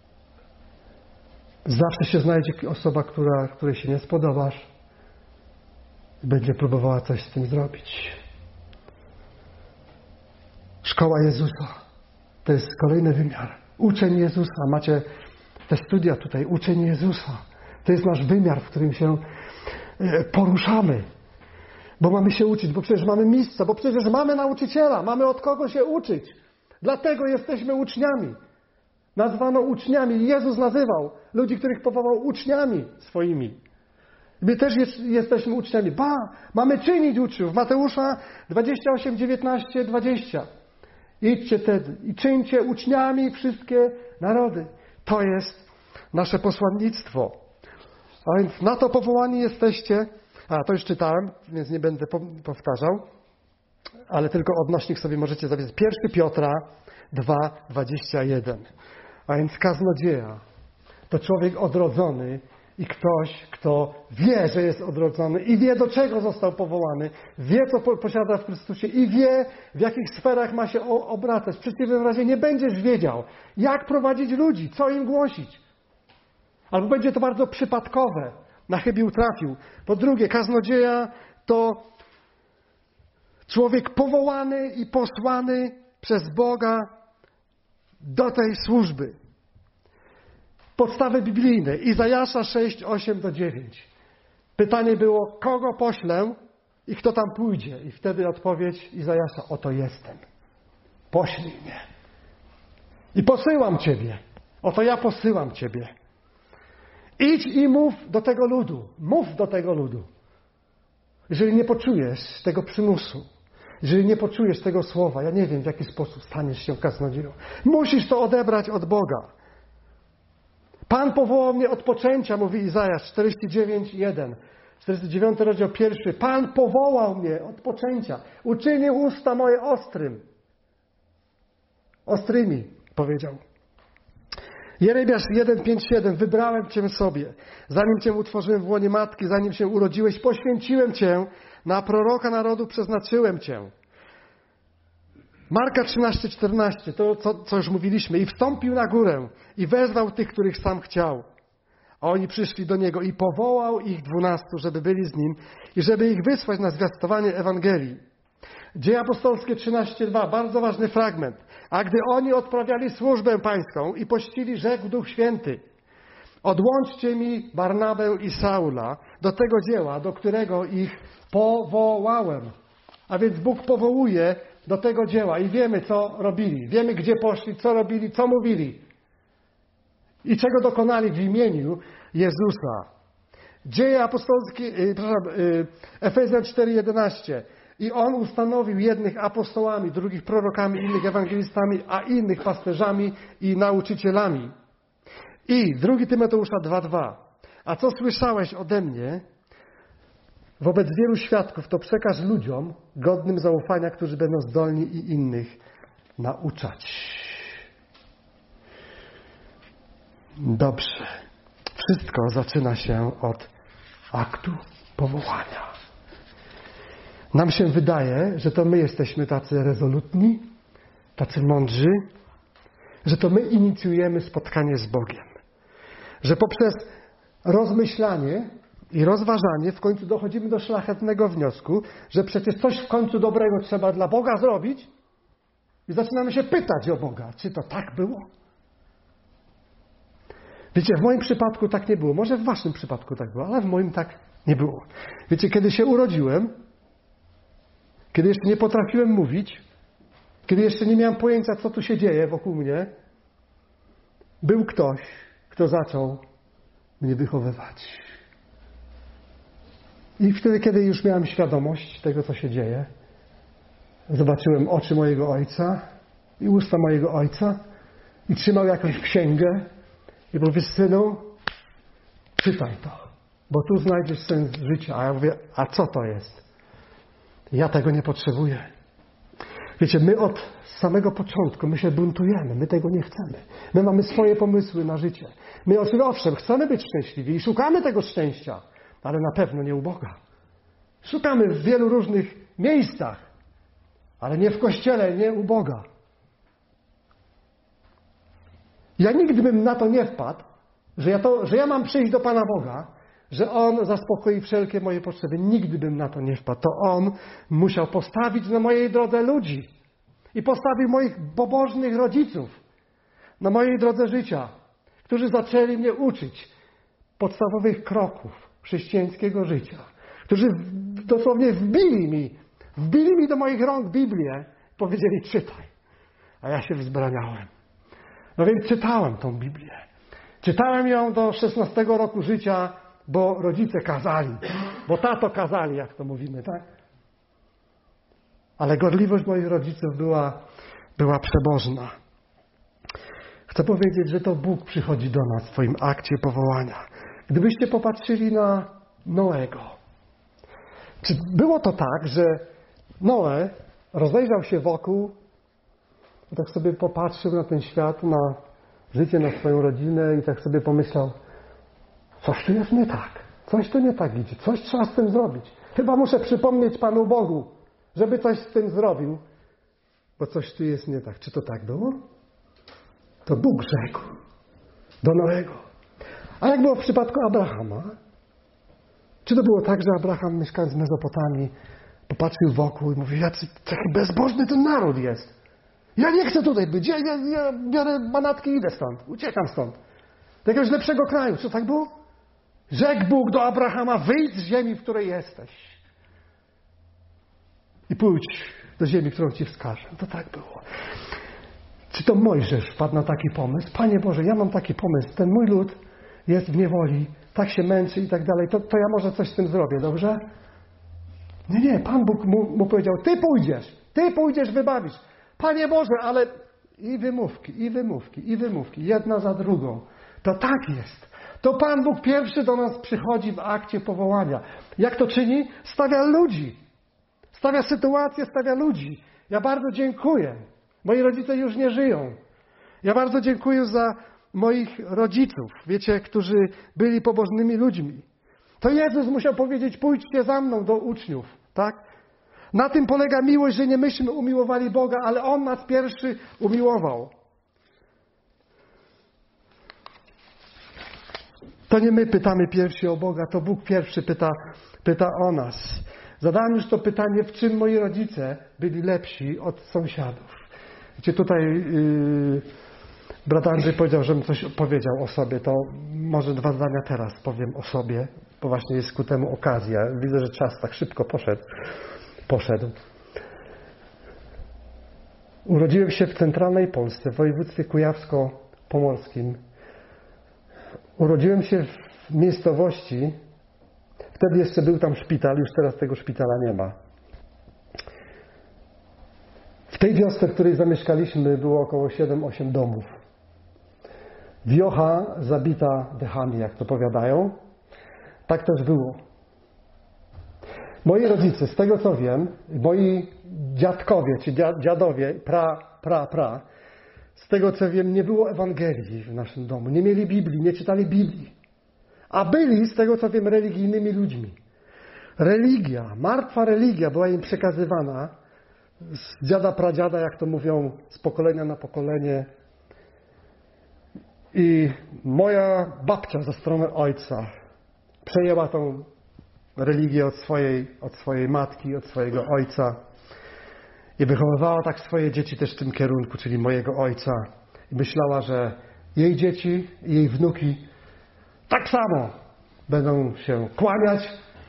Zawsze się znajdzie osoba, która, której się nie spodobasz i będzie próbowała coś z tym zrobić. Szkoła Jezusa to jest kolejny wymiar. Uczeń Jezusa. Macie te studia tutaj. Uczeń Jezusa. To jest nasz wymiar, w którym się poruszamy. Bo mamy się uczyć, bo przecież mamy mistrza, bo przecież mamy nauczyciela, mamy od kogo się uczyć. Dlatego jesteśmy uczniami. Nazwano uczniami. Jezus nazywał ludzi, których powołał uczniami swoimi. My też jest, jesteśmy uczniami. Ba, mamy czynić uczniów. Mateusza dwadzieścia osiem, dziewiętnaście, dwadzieścia. Idźcie tedy i czyńcie uczniami wszystkie narody. To jest nasze posłannictwo. A więc na to powołani jesteście. A, to już czytałem, więc nie będę powtarzał. Ale tylko odnośnik sobie możecie zapisać. pierwszy Piotra dwa, dwadzieścia jeden. A więc kaznodzieja. to człowiek odrodzony i ktoś, kto wie, że jest odrodzony i wie, do czego został powołany, wie, co posiada w Chrystusie i wie, w jakich sferach ma się obracać. W przeciwnym razie nie będziesz wiedział, jak prowadzić ludzi, co im głosić. Albo będzie to bardzo przypadkowe, na chybił trafił. Po drugie, kaznodzieja to człowiek powołany i posłany przez Boga do tej służby. Podstawy biblijne. Izajasza sześć, osiem do dziewięć. Pytanie było, kogo poślę i kto tam pójdzie? I wtedy odpowiedź Izajasza, oto jestem. Poślij mnie. I posyłam Ciebie. Oto ja posyłam Ciebie. Idź i mów do tego ludu. Mów do tego ludu. Jeżeli nie poczujesz tego przymusu, jeżeli nie poczujesz tego słowa, ja nie wiem, w jaki sposób staniesz się kaznodzieją. Musisz to odebrać od Boga. Pan powołał mnie od poczęcia, mówi Izajasz czterdzieści dziewięć, jeden. czterdziesty dziewiąty rozdział pierwszy. Pan powołał mnie od poczęcia. Uczynił usta moje ostrym. Ostrymi, powiedział. Jeremiasz jeden, pięć, siedem. Wybrałem Cię sobie. Zanim Cię utworzyłem w łonie matki, zanim się urodziłeś, poświęciłem Cię. Na proroka narodu przeznaczyłem Cię. Marka trzynaście, czternaście, to co, co już mówiliśmy. I wstąpił na górę i wezwał tych, których sam chciał. A oni przyszli do Niego i powołał ich dwunastu, żeby byli z Nim i żeby ich wysłać na zwiastowanie Ewangelii. Dzieje apostolskie trzynaście, dwa, bardzo ważny fragment. A gdy oni odprawiali służbę pańską i pościli, rzekł Duch Święty: odłączcie mi Barnabę i Saula do tego dzieła, do którego ich powołałem. A więc Bóg powołuje do tego dzieła i wiemy, co robili. Wiemy, gdzie poszli, co robili, co mówili. I czego dokonali w imieniu Jezusa. Dzieje apostolskie, yy, przepraszam, yy, Efezjan cztery, jedenaście. I On ustanowił jednych apostołami, drugich prorokami, innych ewangelistami, a innych pasterzami i nauczycielami. I drugi Tymoteusza dwa, dwa. A co słyszałeś ode mnie wobec wielu świadków, to przekaż ludziom godnym zaufania, którzy będą zdolni i innych nauczać. Dobrze. Wszystko zaczyna się od aktu powołania. Nam się wydaje, że to my jesteśmy tacy rezolutni, tacy mądrzy, że to my inicjujemy spotkanie z Bogiem. Że poprzez rozmyślanie i rozważanie w końcu dochodzimy do szlachetnego wniosku, że przecież coś w końcu dobrego trzeba dla Boga zrobić i zaczynamy się pytać o Boga, czy to tak było? Wiecie, w moim przypadku tak nie było. Może w waszym przypadku tak było, ale w moim tak nie było. Wiecie, kiedy się urodziłem, kiedy jeszcze nie potrafiłem mówić, kiedy jeszcze nie miałem pojęcia, co tu się dzieje wokół mnie, był ktoś, kto zaczął mnie wychowywać. I wtedy, kiedy już miałem świadomość tego, co się dzieje, zobaczyłem oczy mojego ojca i usta mojego ojca i trzymał jakąś księgę i mówi: synu, czytaj to, bo tu znajdziesz sens życia. A ja mówię: a co to jest? Ja tego nie potrzebuję. Wiecie, my od samego początku, my się buntujemy, my tego nie chcemy. My mamy swoje pomysły na życie. My owszem, chcemy być szczęśliwi i szukamy tego szczęścia, ale na pewno nie u Boga. Szukamy w wielu różnych miejscach, ale nie w Kościele, nie u Boga. Ja nigdy bym na to nie wpadł, że ja, to, że ja mam przyjść do Pana Boga, że On zaspokoi wszelkie moje potrzeby. Nigdy bym na to nie wpadł. To On musiał postawić na mojej drodze ludzi i postawił moich pobożnych rodziców na mojej drodze życia, którzy zaczęli mnie uczyć podstawowych kroków chrześcijańskiego życia, którzy dosłownie wbili mi, wbili mi do moich rąk Biblię, powiedzieli: czytaj. A ja się wzbraniałem. No więc czytałem tą Biblię. Czytałem ją do szesnastego roku życia, bo rodzice kazali, bo tato kazali, jak to mówimy, tak? Ale gorliwość moich rodziców była, była przebożna. Chcę powiedzieć, że to Bóg przychodzi do nas w swoim akcie powołania. Gdybyście popatrzyli na Noego, czy było to tak, że Noe rozejrzał się wokół, tak sobie popatrzył na ten świat, na życie, na swoją rodzinę i tak sobie pomyślał, coś tu jest nie tak, coś tu nie tak idzie, coś trzeba z tym zrobić. Chyba muszę przypomnieć Panu Bogu, żeby coś z tym zrobił, bo coś tu jest nie tak. Czy to tak było? To Bóg rzekł do Noego. A jak było w przypadku Abrahama? Czy to było tak, że Abraham, mieszkając w Mezopotamii, popatrzył wokół i mówił, jaki bezbożny ten naród jest. Ja nie chcę tutaj być, ja, ja, ja biorę manatki i idę stąd, uciekam stąd. Do jakiegoś lepszego kraju. Czy tak było? Rzekł Bóg do Abrahama, wyjdź z ziemi, w której jesteś. I pójdź do ziemi, którą Ci wskażę. To tak było. Czy to Mojżesz wpadł na taki pomysł? Panie Boże, ja mam taki pomysł. Ten mój lud jest w niewoli, tak się męczy i tak dalej. To, to ja może coś z tym zrobię, dobrze? Nie, nie. Pan Bóg mu, mu powiedział, Ty pójdziesz. Ty pójdziesz wybawić. Panie Boże, ale i wymówki, i wymówki, i wymówki. Jedna za drugą. To tak jest. To Pan Bóg pierwszy do nas przychodzi w akcie powołania. Jak to czyni? Stawia ludzi. Stawia sytuację, stawia ludzi. Ja bardzo dziękuję. Moi rodzice już nie żyją. Ja bardzo dziękuję za moich rodziców, wiecie, którzy byli pobożnymi ludźmi. To Jezus musiał powiedzieć, pójdźcie za mną do uczniów, tak? Na tym polega miłość, że nie myśmy umiłowali Boga, ale On nas pierwszy umiłował. To nie my pytamy pierwsi o Boga, to Bóg pierwszy pyta, pyta o nas. Zadałem już to pytanie, w czym moi rodzice byli lepsi od sąsiadów. Wiecie, tutaj yy, brat Andrzej powiedział, żebym coś powiedział o sobie, to może dwa zdania teraz powiem o sobie, bo właśnie jest ku temu okazja. Widzę, że czas tak szybko poszedł. poszedł. Urodziłem się w centralnej Polsce, w województwie kujawsko-pomorskim. Urodziłem się w miejscowości, wtedy jeszcze był tam szpital, już teraz tego szpitala nie ma. W tej wiosce, w której zamieszkaliśmy, było około siedem osiem domów. Wiocha zabita dechami, jak to powiadają. Tak też było. Moi rodzice, z tego co wiem, moi dziadkowie, czy dziadowie, pra, pra, pra, z tego co wiem, nie było Ewangelii w naszym domu. Nie mieli Biblii, nie czytali Biblii. A byli, z tego co wiem, religijnymi ludźmi. Religia, martwa religia była im przekazywana z dziada, pradziada, jak to mówią, z pokolenia na pokolenie. I moja babcia ze strony ojca przejęła tą religię od swojej, od swojej matki, od swojego ojca i wychowywała tak swoje dzieci też w tym kierunku, czyli mojego ojca. I myślała, że jej dzieci i jej wnuki tak samo będą się kłaniać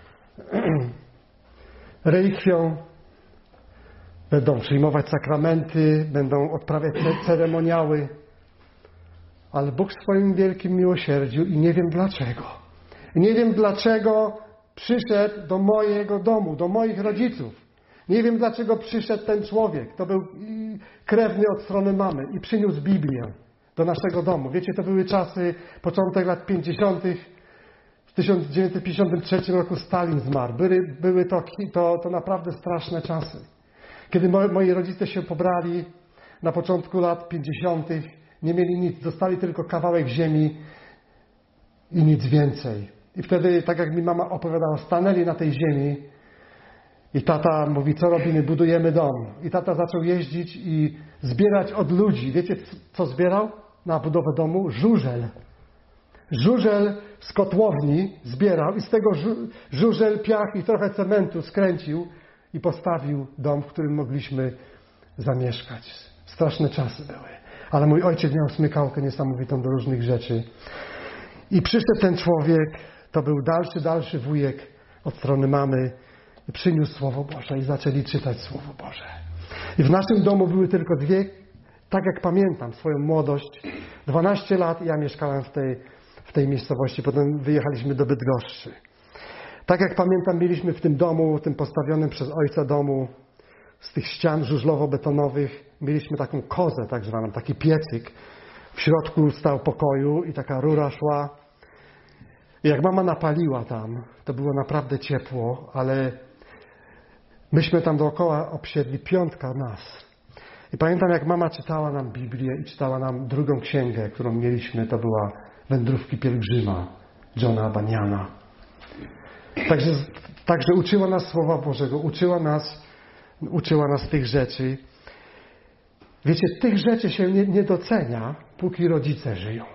relikwią, będą przyjmować sakramenty, będą odprawiać ceremoniały. Ale Bóg w swoim wielkim miłosierdziu i nie wiem dlaczego. I nie wiem dlaczego przyszedł do mojego domu, do moich rodziców. Nie wiem dlaczego przyszedł ten człowiek. To był krewny od strony mamy i przyniósł Biblię do naszego domu. Wiecie, to były czasy, początek lat pięćdziesiątych. W tysiąc dziewięćset pięćdziesiątym trzecim roku Stalin zmarł. Były, były to, to, to naprawdę straszne czasy. Kiedy moi, moi rodzice się pobrali na początku lat pięćdziesiątych, nie mieli nic, dostali tylko kawałek ziemi i nic więcej. I wtedy, tak jak mi mama opowiadała, stanęli na tej ziemi i tata mówi, co robimy? Budujemy dom. I tata zaczął jeździć i zbierać od ludzi. Wiecie, co zbierał na budowę domu? Żużel. Żużel z kotłowni zbierał i z tego żużel, piach i trochę cementu skręcił i postawił dom, w którym mogliśmy zamieszkać. Straszne czasy były. Ale mój ojciec miał smykałkę niesamowitą do różnych rzeczy. I przyszedł ten człowiek, to był dalszy, dalszy wujek od strony mamy i przyniósł Słowo Boże i zaczęli czytać Słowo Boże. I w naszym domu były tylko dwie, tak jak pamiętam swoją młodość, dwanaście lat i ja mieszkałem w tej, w tej miejscowości, potem wyjechaliśmy do Bydgoszczy. Tak jak pamiętam, mieliśmy w tym domu, tym postawionym przez ojca domu, z tych ścian żużlowo-betonowych, mieliśmy taką kozę tak zwaną, taki piecyk. W środku stał pokoju i taka rura szła. I jak mama napaliła tam, to było naprawdę ciepło, ale myśmy tam dookoła obsiedli piątka nas. I pamiętam, jak mama czytała nam Biblię i czytała nam drugą księgę, którą mieliśmy, to była Wędrówki pielgrzyma Johna Baniana. Także, także uczyła nas Słowa Bożego, uczyła nas, uczyła nas tych rzeczy. Wiecie, tych rzeczy się nie, nie docenia, póki rodzice żyją.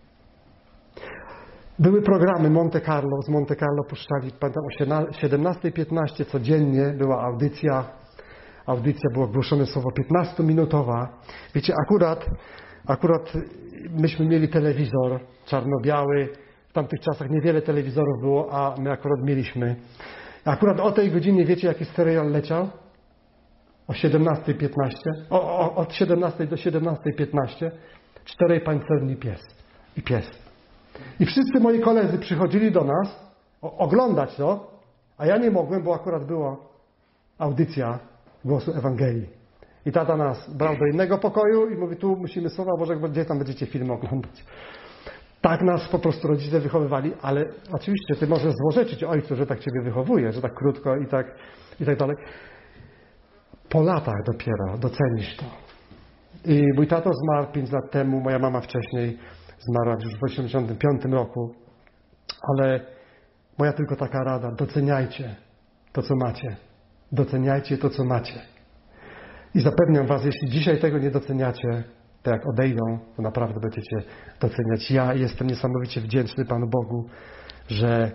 Były programy Monte Carlo, z Monte Carlo puszczali, pamiętam, o siedemnasta piętnaście codziennie była audycja. Audycja była głoszone słowo piętnastominutowa. Wiecie, akurat, akurat myśmy mieli telewizor czarno-biały. W tamtych czasach niewiele telewizorów było, a my akurat mieliśmy. Akurat o tej godzinie, wiecie, jaki serial leciał? O siedemnasta piętnaście. O, o, od siedemnastej do siedemnasta piętnaście. Czterej pancerni pies. I pies. I wszyscy moi koledzy przychodzili do nas o, oglądać to, a ja nie mogłem, bo akurat była audycja Głosu Ewangelii. I tata nas brał do innego pokoju i mówi, tu musimy Słowa Bożego, gdzie tam będziecie filmy oglądać. Tak nas po prostu rodzice wychowywali, ale oczywiście ty możesz złorzeczyć ojcu, że tak ciebie wychowuje, że tak krótko i tak, i tak dalej. Po latach dopiero docenisz to. I mój tato zmarł pięć lat temu, moja mama wcześniej zmarła już w osiemdziesiątym piątym roku, ale moja tylko taka rada, doceniajcie to, co macie. Doceniajcie to, co macie. I zapewniam was, jeśli dzisiaj tego nie doceniacie, to jak odejdą, to naprawdę będziecie doceniać. Ja jestem niesamowicie wdzięczny Panu Bogu, że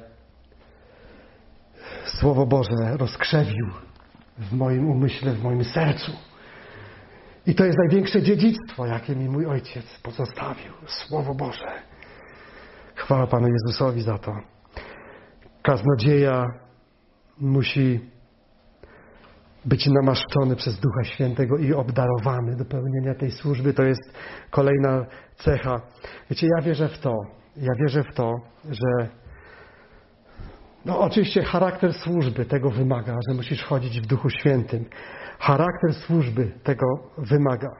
Słowo Boże rozkrzewił w moim umyśle, w moim sercu. I to jest największe dziedzictwo, jakie mi mój ojciec pozostawił. Słowo Boże. Chwała Panu Jezusowi za to. Kaznodzieja musi być namaszczony przez Ducha Świętego i obdarowany do pełnienia tej służby. To jest kolejna cecha. Wiecie, ja wierzę w to. Ja wierzę w to, że no oczywiście charakter służby tego wymaga, że musisz chodzić w Duchu Świętym. Charakter służby tego wymaga.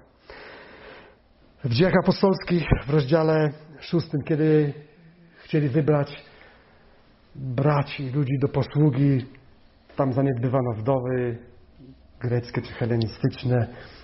W Dziejach Apostolskich w rozdziale szóstym, kiedy chcieli wybrać braci, ludzi do posługi, tam zaniedbywano wdowy greckie czy helenistyczne.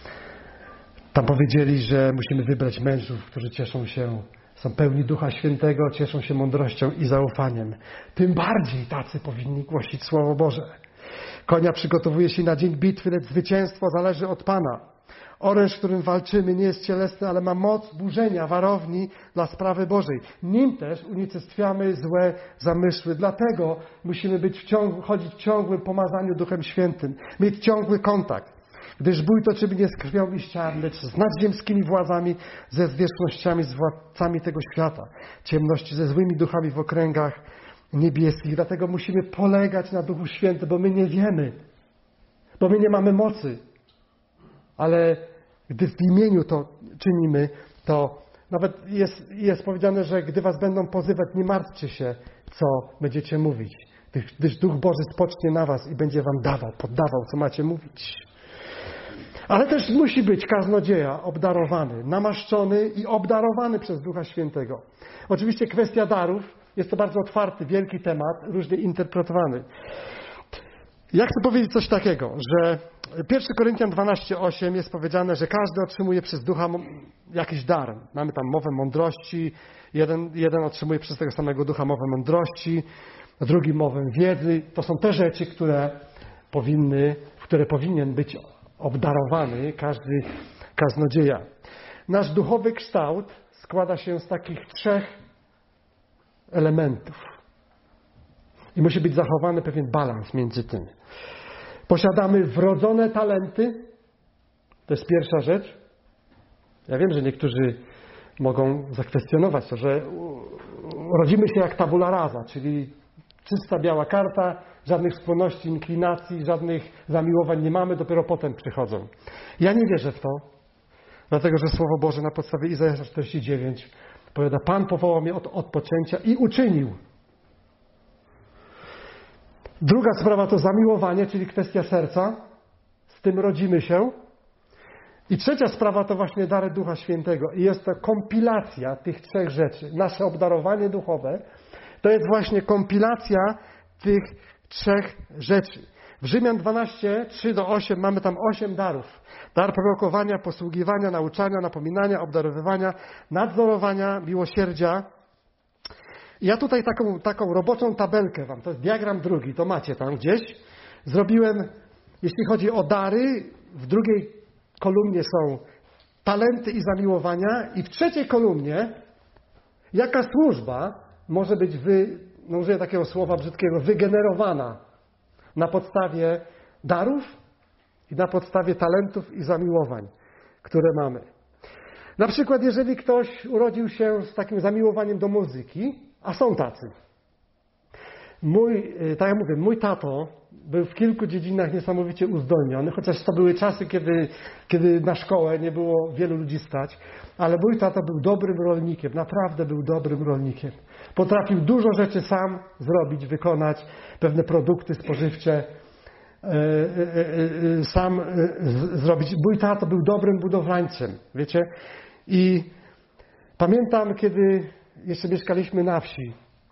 Tam powiedzieli, że musimy wybrać mężów, którzy cieszą się, są pełni Ducha Świętego, cieszą się mądrością i zaufaniem. Tym bardziej tacy powinni głosić Słowo Boże. Konia przygotowuje się na dzień bitwy, lecz zwycięstwo zależy od Pana. Oręż, którym walczymy, nie jest cielesny, ale ma moc burzenia warowni dla sprawy Bożej. Nim też unicestwiamy złe zamysły. Dlatego musimy być w ciąg- chodzić w ciągłym pomazaniu Duchem Świętym. Mieć ciągły kontakt. Gdyż bój toczymy nie z krwią i ścian, lecz z nadziemskimi władzami, ze zwierzchnościami, z władcami tego świata. Ciemności ze złymi duchami w okręgach niebieskich. Dlatego musimy polegać na Duchu Świętym, bo my nie wiemy. Bo my nie mamy mocy. Ale gdy w imieniu to czynimy, to nawet jest, jest powiedziane, że gdy was będą pozywać, nie martwcie się, co będziecie mówić. Gdyż Duch Boży spocznie na was i będzie wam dawał, poddawał, co macie mówić. Ale też musi być kaznodzieja obdarowany, namaszczony i obdarowany przez Ducha Świętego. Oczywiście kwestia darów jest to bardzo otwarty, wielki temat, różnie interpretowany. Ja chcę powiedzieć coś takiego, że pierwszy Koryntian dwanaście osiem jest powiedziane, że każdy otrzymuje przez Ducha jakiś dar. Mamy tam mowę mądrości, jeden, jeden otrzymuje przez tego samego Ducha mowę mądrości, drugi mowę wiedzy. To są te rzeczy, które powinny, w które powinien być obdarowany każdy kaznodzieja. Nasz duchowy kształt składa się z takich trzech elementów. I musi być zachowany pewien balans między tym. Posiadamy wrodzone talenty. To jest pierwsza rzecz. Ja wiem, że niektórzy mogą zakwestionować to, że rodzimy się jak tabula rasa, czyli czysta biała karta, żadnych skłonności, inklinacji, żadnych zamiłowań nie mamy, dopiero potem przychodzą. Ja nie wierzę w to, dlatego że Słowo Boże na podstawie Izajasza czterdzieści dziewięć powiada, Pan powołał mnie od odpoczęcia i uczynił. Druga sprawa to zamiłowanie, czyli kwestia serca. Z tym rodzimy się. I trzecia sprawa to właśnie dary Ducha Świętego. I jest to kompilacja tych trzech rzeczy. Nasze obdarowanie duchowe to jest właśnie kompilacja tych trzech rzeczy. W Rzymian dwanaście, trzy do ośmiu mamy tam osiem darów. Dar prorokowania, posługiwania, nauczania, napominania, obdarowywania, nadzorowania, miłosierdzia. I ja tutaj taką, taką roboczą tabelkę wam, to jest diagram drugi, to macie tam gdzieś. Zrobiłem, jeśli chodzi o dary, w drugiej kolumnie są talenty i zamiłowania i w trzeciej kolumnie jaka służba może być, wy, no użyję takiego słowa brzydkiego, wygenerowana na podstawie darów i na podstawie talentów i zamiłowań, które mamy. Na przykład, jeżeli ktoś urodził się z takim zamiłowaniem do muzyki, a są tacy. Mój, tak jak mówię, mój tato był w kilku dziedzinach niesamowicie uzdolniony, chociaż to były czasy, kiedy, kiedy na szkołę nie było wielu ludzi stać, ale mój tato był dobrym rolnikiem, naprawdę był dobrym rolnikiem. Potrafił dużo rzeczy sam zrobić, wykonać, pewne produkty spożywcze sam zrobić. Mój tato był dobrym budowlańcem, wiecie? I pamiętam, kiedy jeszcze mieszkaliśmy na wsi,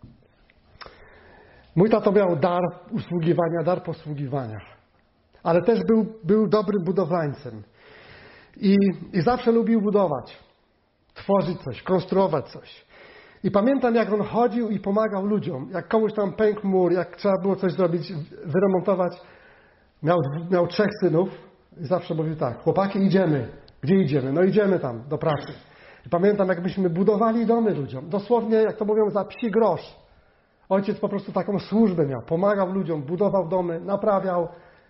mój tato miał dar usługiwania, dar posługiwania, ale też był, był dobrym budowlańcem. I, I zawsze lubił budować, tworzyć coś, konstruować coś. I pamiętam, jak on chodził i pomagał ludziom. Jak komuś tam pękł mur, jak trzeba było coś zrobić, wyremontować. Miał, miał trzech synów i zawsze mówił tak: chłopaki, idziemy. Gdzie idziemy? No idziemy tam, do pracy. I pamiętam, jak myśmy budowali domy ludziom. Dosłownie, jak to mówią, za psi grosz. Ojciec po prostu taką służbę miał. Pomagał ludziom, budował domy, naprawiał.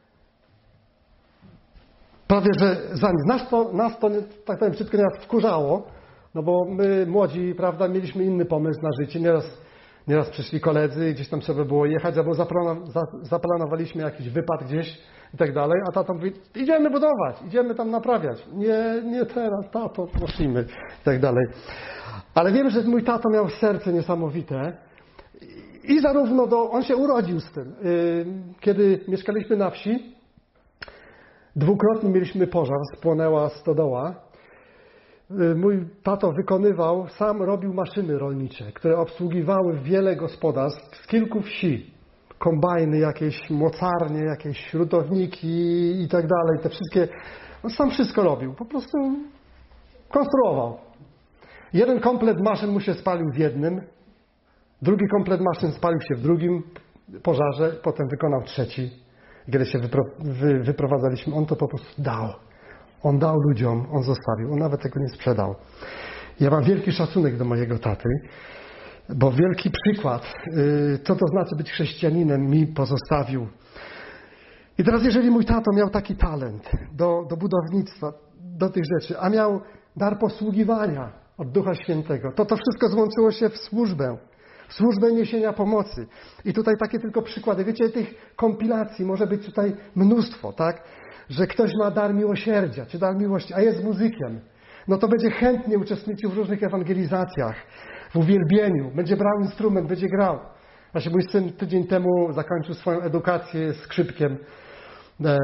Prawie, że za nic. Nas to, nas to tak powiem, wszystko nas wkurzało, no bo my młodzi, prawda, mieliśmy inny pomysł na życie. Nieraz, nieraz przyszli koledzy i gdzieś tam trzeba było jechać, albo zaplanowaliśmy jakiś wypad gdzieś i tak dalej, a tata mówi: idziemy budować, idziemy tam naprawiać. Nie, nie teraz, tato, prosimy i tak dalej. Ale wiem, że mój tato miał serce niesamowite i zarówno do, on się urodził z tym. Kiedy mieszkaliśmy na wsi, dwukrotnie mieliśmy pożar, spłonęła stodoła. Mój tato wykonywał, sam robił maszyny rolnicze, które obsługiwały wiele gospodarstw z kilku wsi. Kombajny, jakieś mocarnie, jakieś śrutowniki i tak dalej. Te wszystkie, on sam wszystko robił. Po prostu konstruował. Jeden komplet maszyn mu się spalił w jednym, drugi komplet maszyn spalił się w drugim pożarze, potem wykonał trzeci. Kiedy się wypro- wy- wyprowadzaliśmy, on to po prostu dał. On dał ludziom, on zostawił, on nawet tego nie sprzedał. Ja mam wielki szacunek do mojego taty, bo wielki przykład, co to znaczy być chrześcijaninem, mi pozostawił. I teraz, jeżeli mój tato miał taki talent do, do budownictwa, do tych rzeczy, a miał dar posługiwania od Ducha Świętego, to to wszystko złączyło się w służbę. W służbę niesienia pomocy. I tutaj takie tylko przykłady. Wiecie, tych kompilacji może być tutaj mnóstwo, tak? Że ktoś ma dar miłosierdzia, czy dar miłości, a jest muzykiem. No to będzie chętnie uczestniczył w różnych ewangelizacjach, w uwielbieniu, będzie brał instrument, będzie grał. Właśnie mój syn tydzień temu zakończył swoją edukację skrzypkiem. Eee,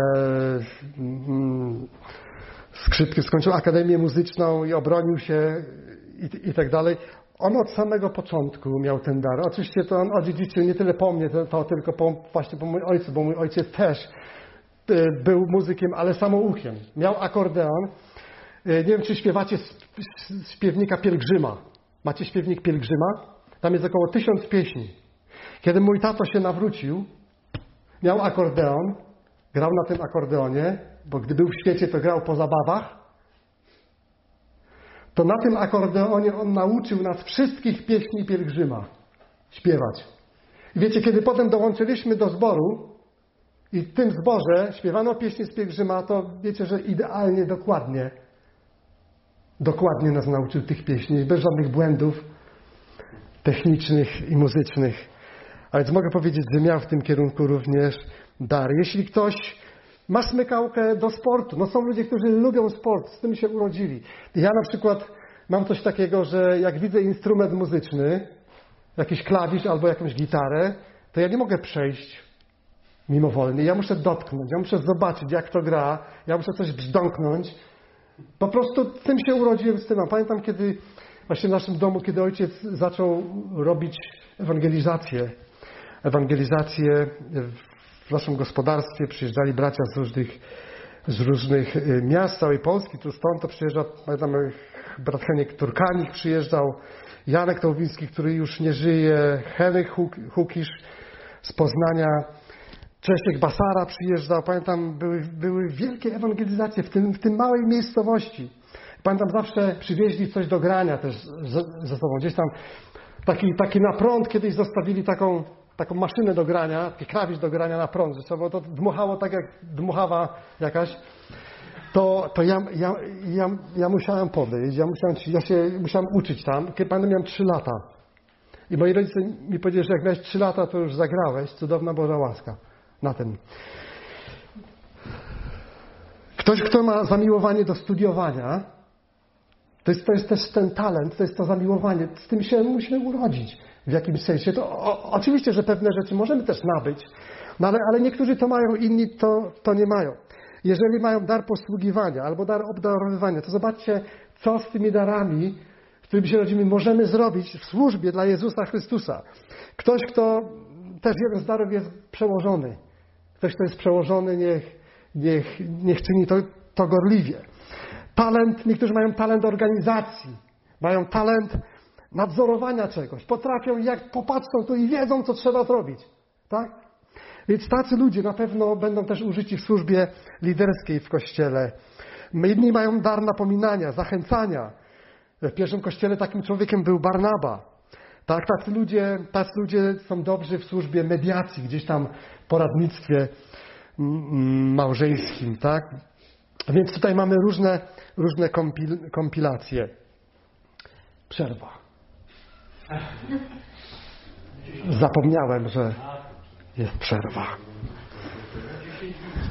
skrzypkiem, skończył akademię muzyczną i obronił się i, i tak dalej. On od samego początku miał ten dar. Oczywiście to on odziedziczył nie tyle po mnie, to, to tylko po, właśnie po mój ojcu, bo mój ojciec też y, był muzykiem, ale samoukiem. Miał akordeon. Y, nie wiem, czy śpiewacie z, z śpiewnika Pielgrzyma. Macie śpiewnik Pielgrzyma? Tam jest około tysiąc pieśni. Kiedy mój tato się nawrócił, miał akordeon, grał na tym akordeonie, bo gdy był w świecie, to grał po zabawach. To na tym akordeonie on nauczył nas wszystkich pieśni Pielgrzyma śpiewać. I wiecie, kiedy potem dołączyliśmy do zboru i w tym zborze śpiewano pieśni z Pielgrzyma, to wiecie, że idealnie, dokładnie, dokładnie nas nauczył tych pieśni, bez żadnych błędów technicznych i muzycznych. A więc mogę powiedzieć, że miał w tym kierunku również dar. Jeśli ktoś ma smykałkę do sportu. No są ludzie, którzy lubią sport, z tym się urodzili. Ja na przykład mam coś takiego, że jak widzę instrument muzyczny, jakiś klawisz albo jakąś gitarę, to ja nie mogę przejść mimowolnie. Ja muszę dotknąć, ja muszę zobaczyć, jak to gra, ja muszę coś brzdąknąć. Po prostu tym się urodziłem, z tym. Pamiętam, kiedy właśnie w naszym domu, kiedy ojciec zaczął robić ewangelizację, ewangelizację w naszym gospodarstwie przyjeżdżali bracia z różnych, z różnych miast z całej Polski. Tu stąd to przyjeżdża, pamiętam, brat Heniek Turkanik przyjeżdżał, Janek Tołwiński, który już nie żyje, Henryk Hukisz z Poznania, Czesiek Basara przyjeżdżał. Pamiętam, były, były wielkie ewangelizacje w tym, w tym małej miejscowości. Pamiętam, zawsze przywieźli coś do grania też ze sobą. Gdzieś tam taki, taki na prąd kiedyś zostawili taką, taką maszynę do grania, taki klawisz do grania na prąd, że trzeba, to dmuchało tak jak dmuchawa jakaś. To, to ja, ja, ja, ja musiałem podejść, ja, musiałem, ja się musiałem uczyć tam. Kiedy pamiętam, miałem trzy lata. I moi rodzice mi powiedzieli, że jak miałeś trzy lata, to już zagrałeś. Cudowna Boża łaska na tym. Ktoś, kto ma zamiłowanie do studiowania, to jest, to jest też ten talent, to jest to zamiłowanie. Z tym się musimy urodzić w jakimś sensie. To o, oczywiście, że pewne rzeczy możemy też nabyć, no ale, ale niektórzy to mają, inni to, to nie mają. Jeżeli mają dar posługiwania albo dar obdarowywania, to zobaczcie, co z tymi darami, z którymi się rodzimy, możemy zrobić w służbie dla Jezusa Chrystusa. Ktoś, kto też jeden z darów jest przełożony. Ktoś, kto jest przełożony, niech, niech, niech czyni to, to gorliwie. Talent, niektórzy mają talent organizacji, mają talent nadzorowania czegoś. Potrafią, jak popatrzą, to i wiedzą, co trzeba zrobić. Tak? Więc tacy ludzie na pewno będą też użyci w służbie liderskiej w Kościele. Inni mają dar napominania, zachęcania. W pierwszym Kościele takim człowiekiem był Barnaba. Tak, tacy ludzie, tacy ludzie są dobrzy w służbie mediacji, gdzieś tam w poradnictwie małżeńskim. Tak? Więc tutaj mamy różne, różne kompil, kompilacje. Przerwa. Zapomniałem, że jest przerwa.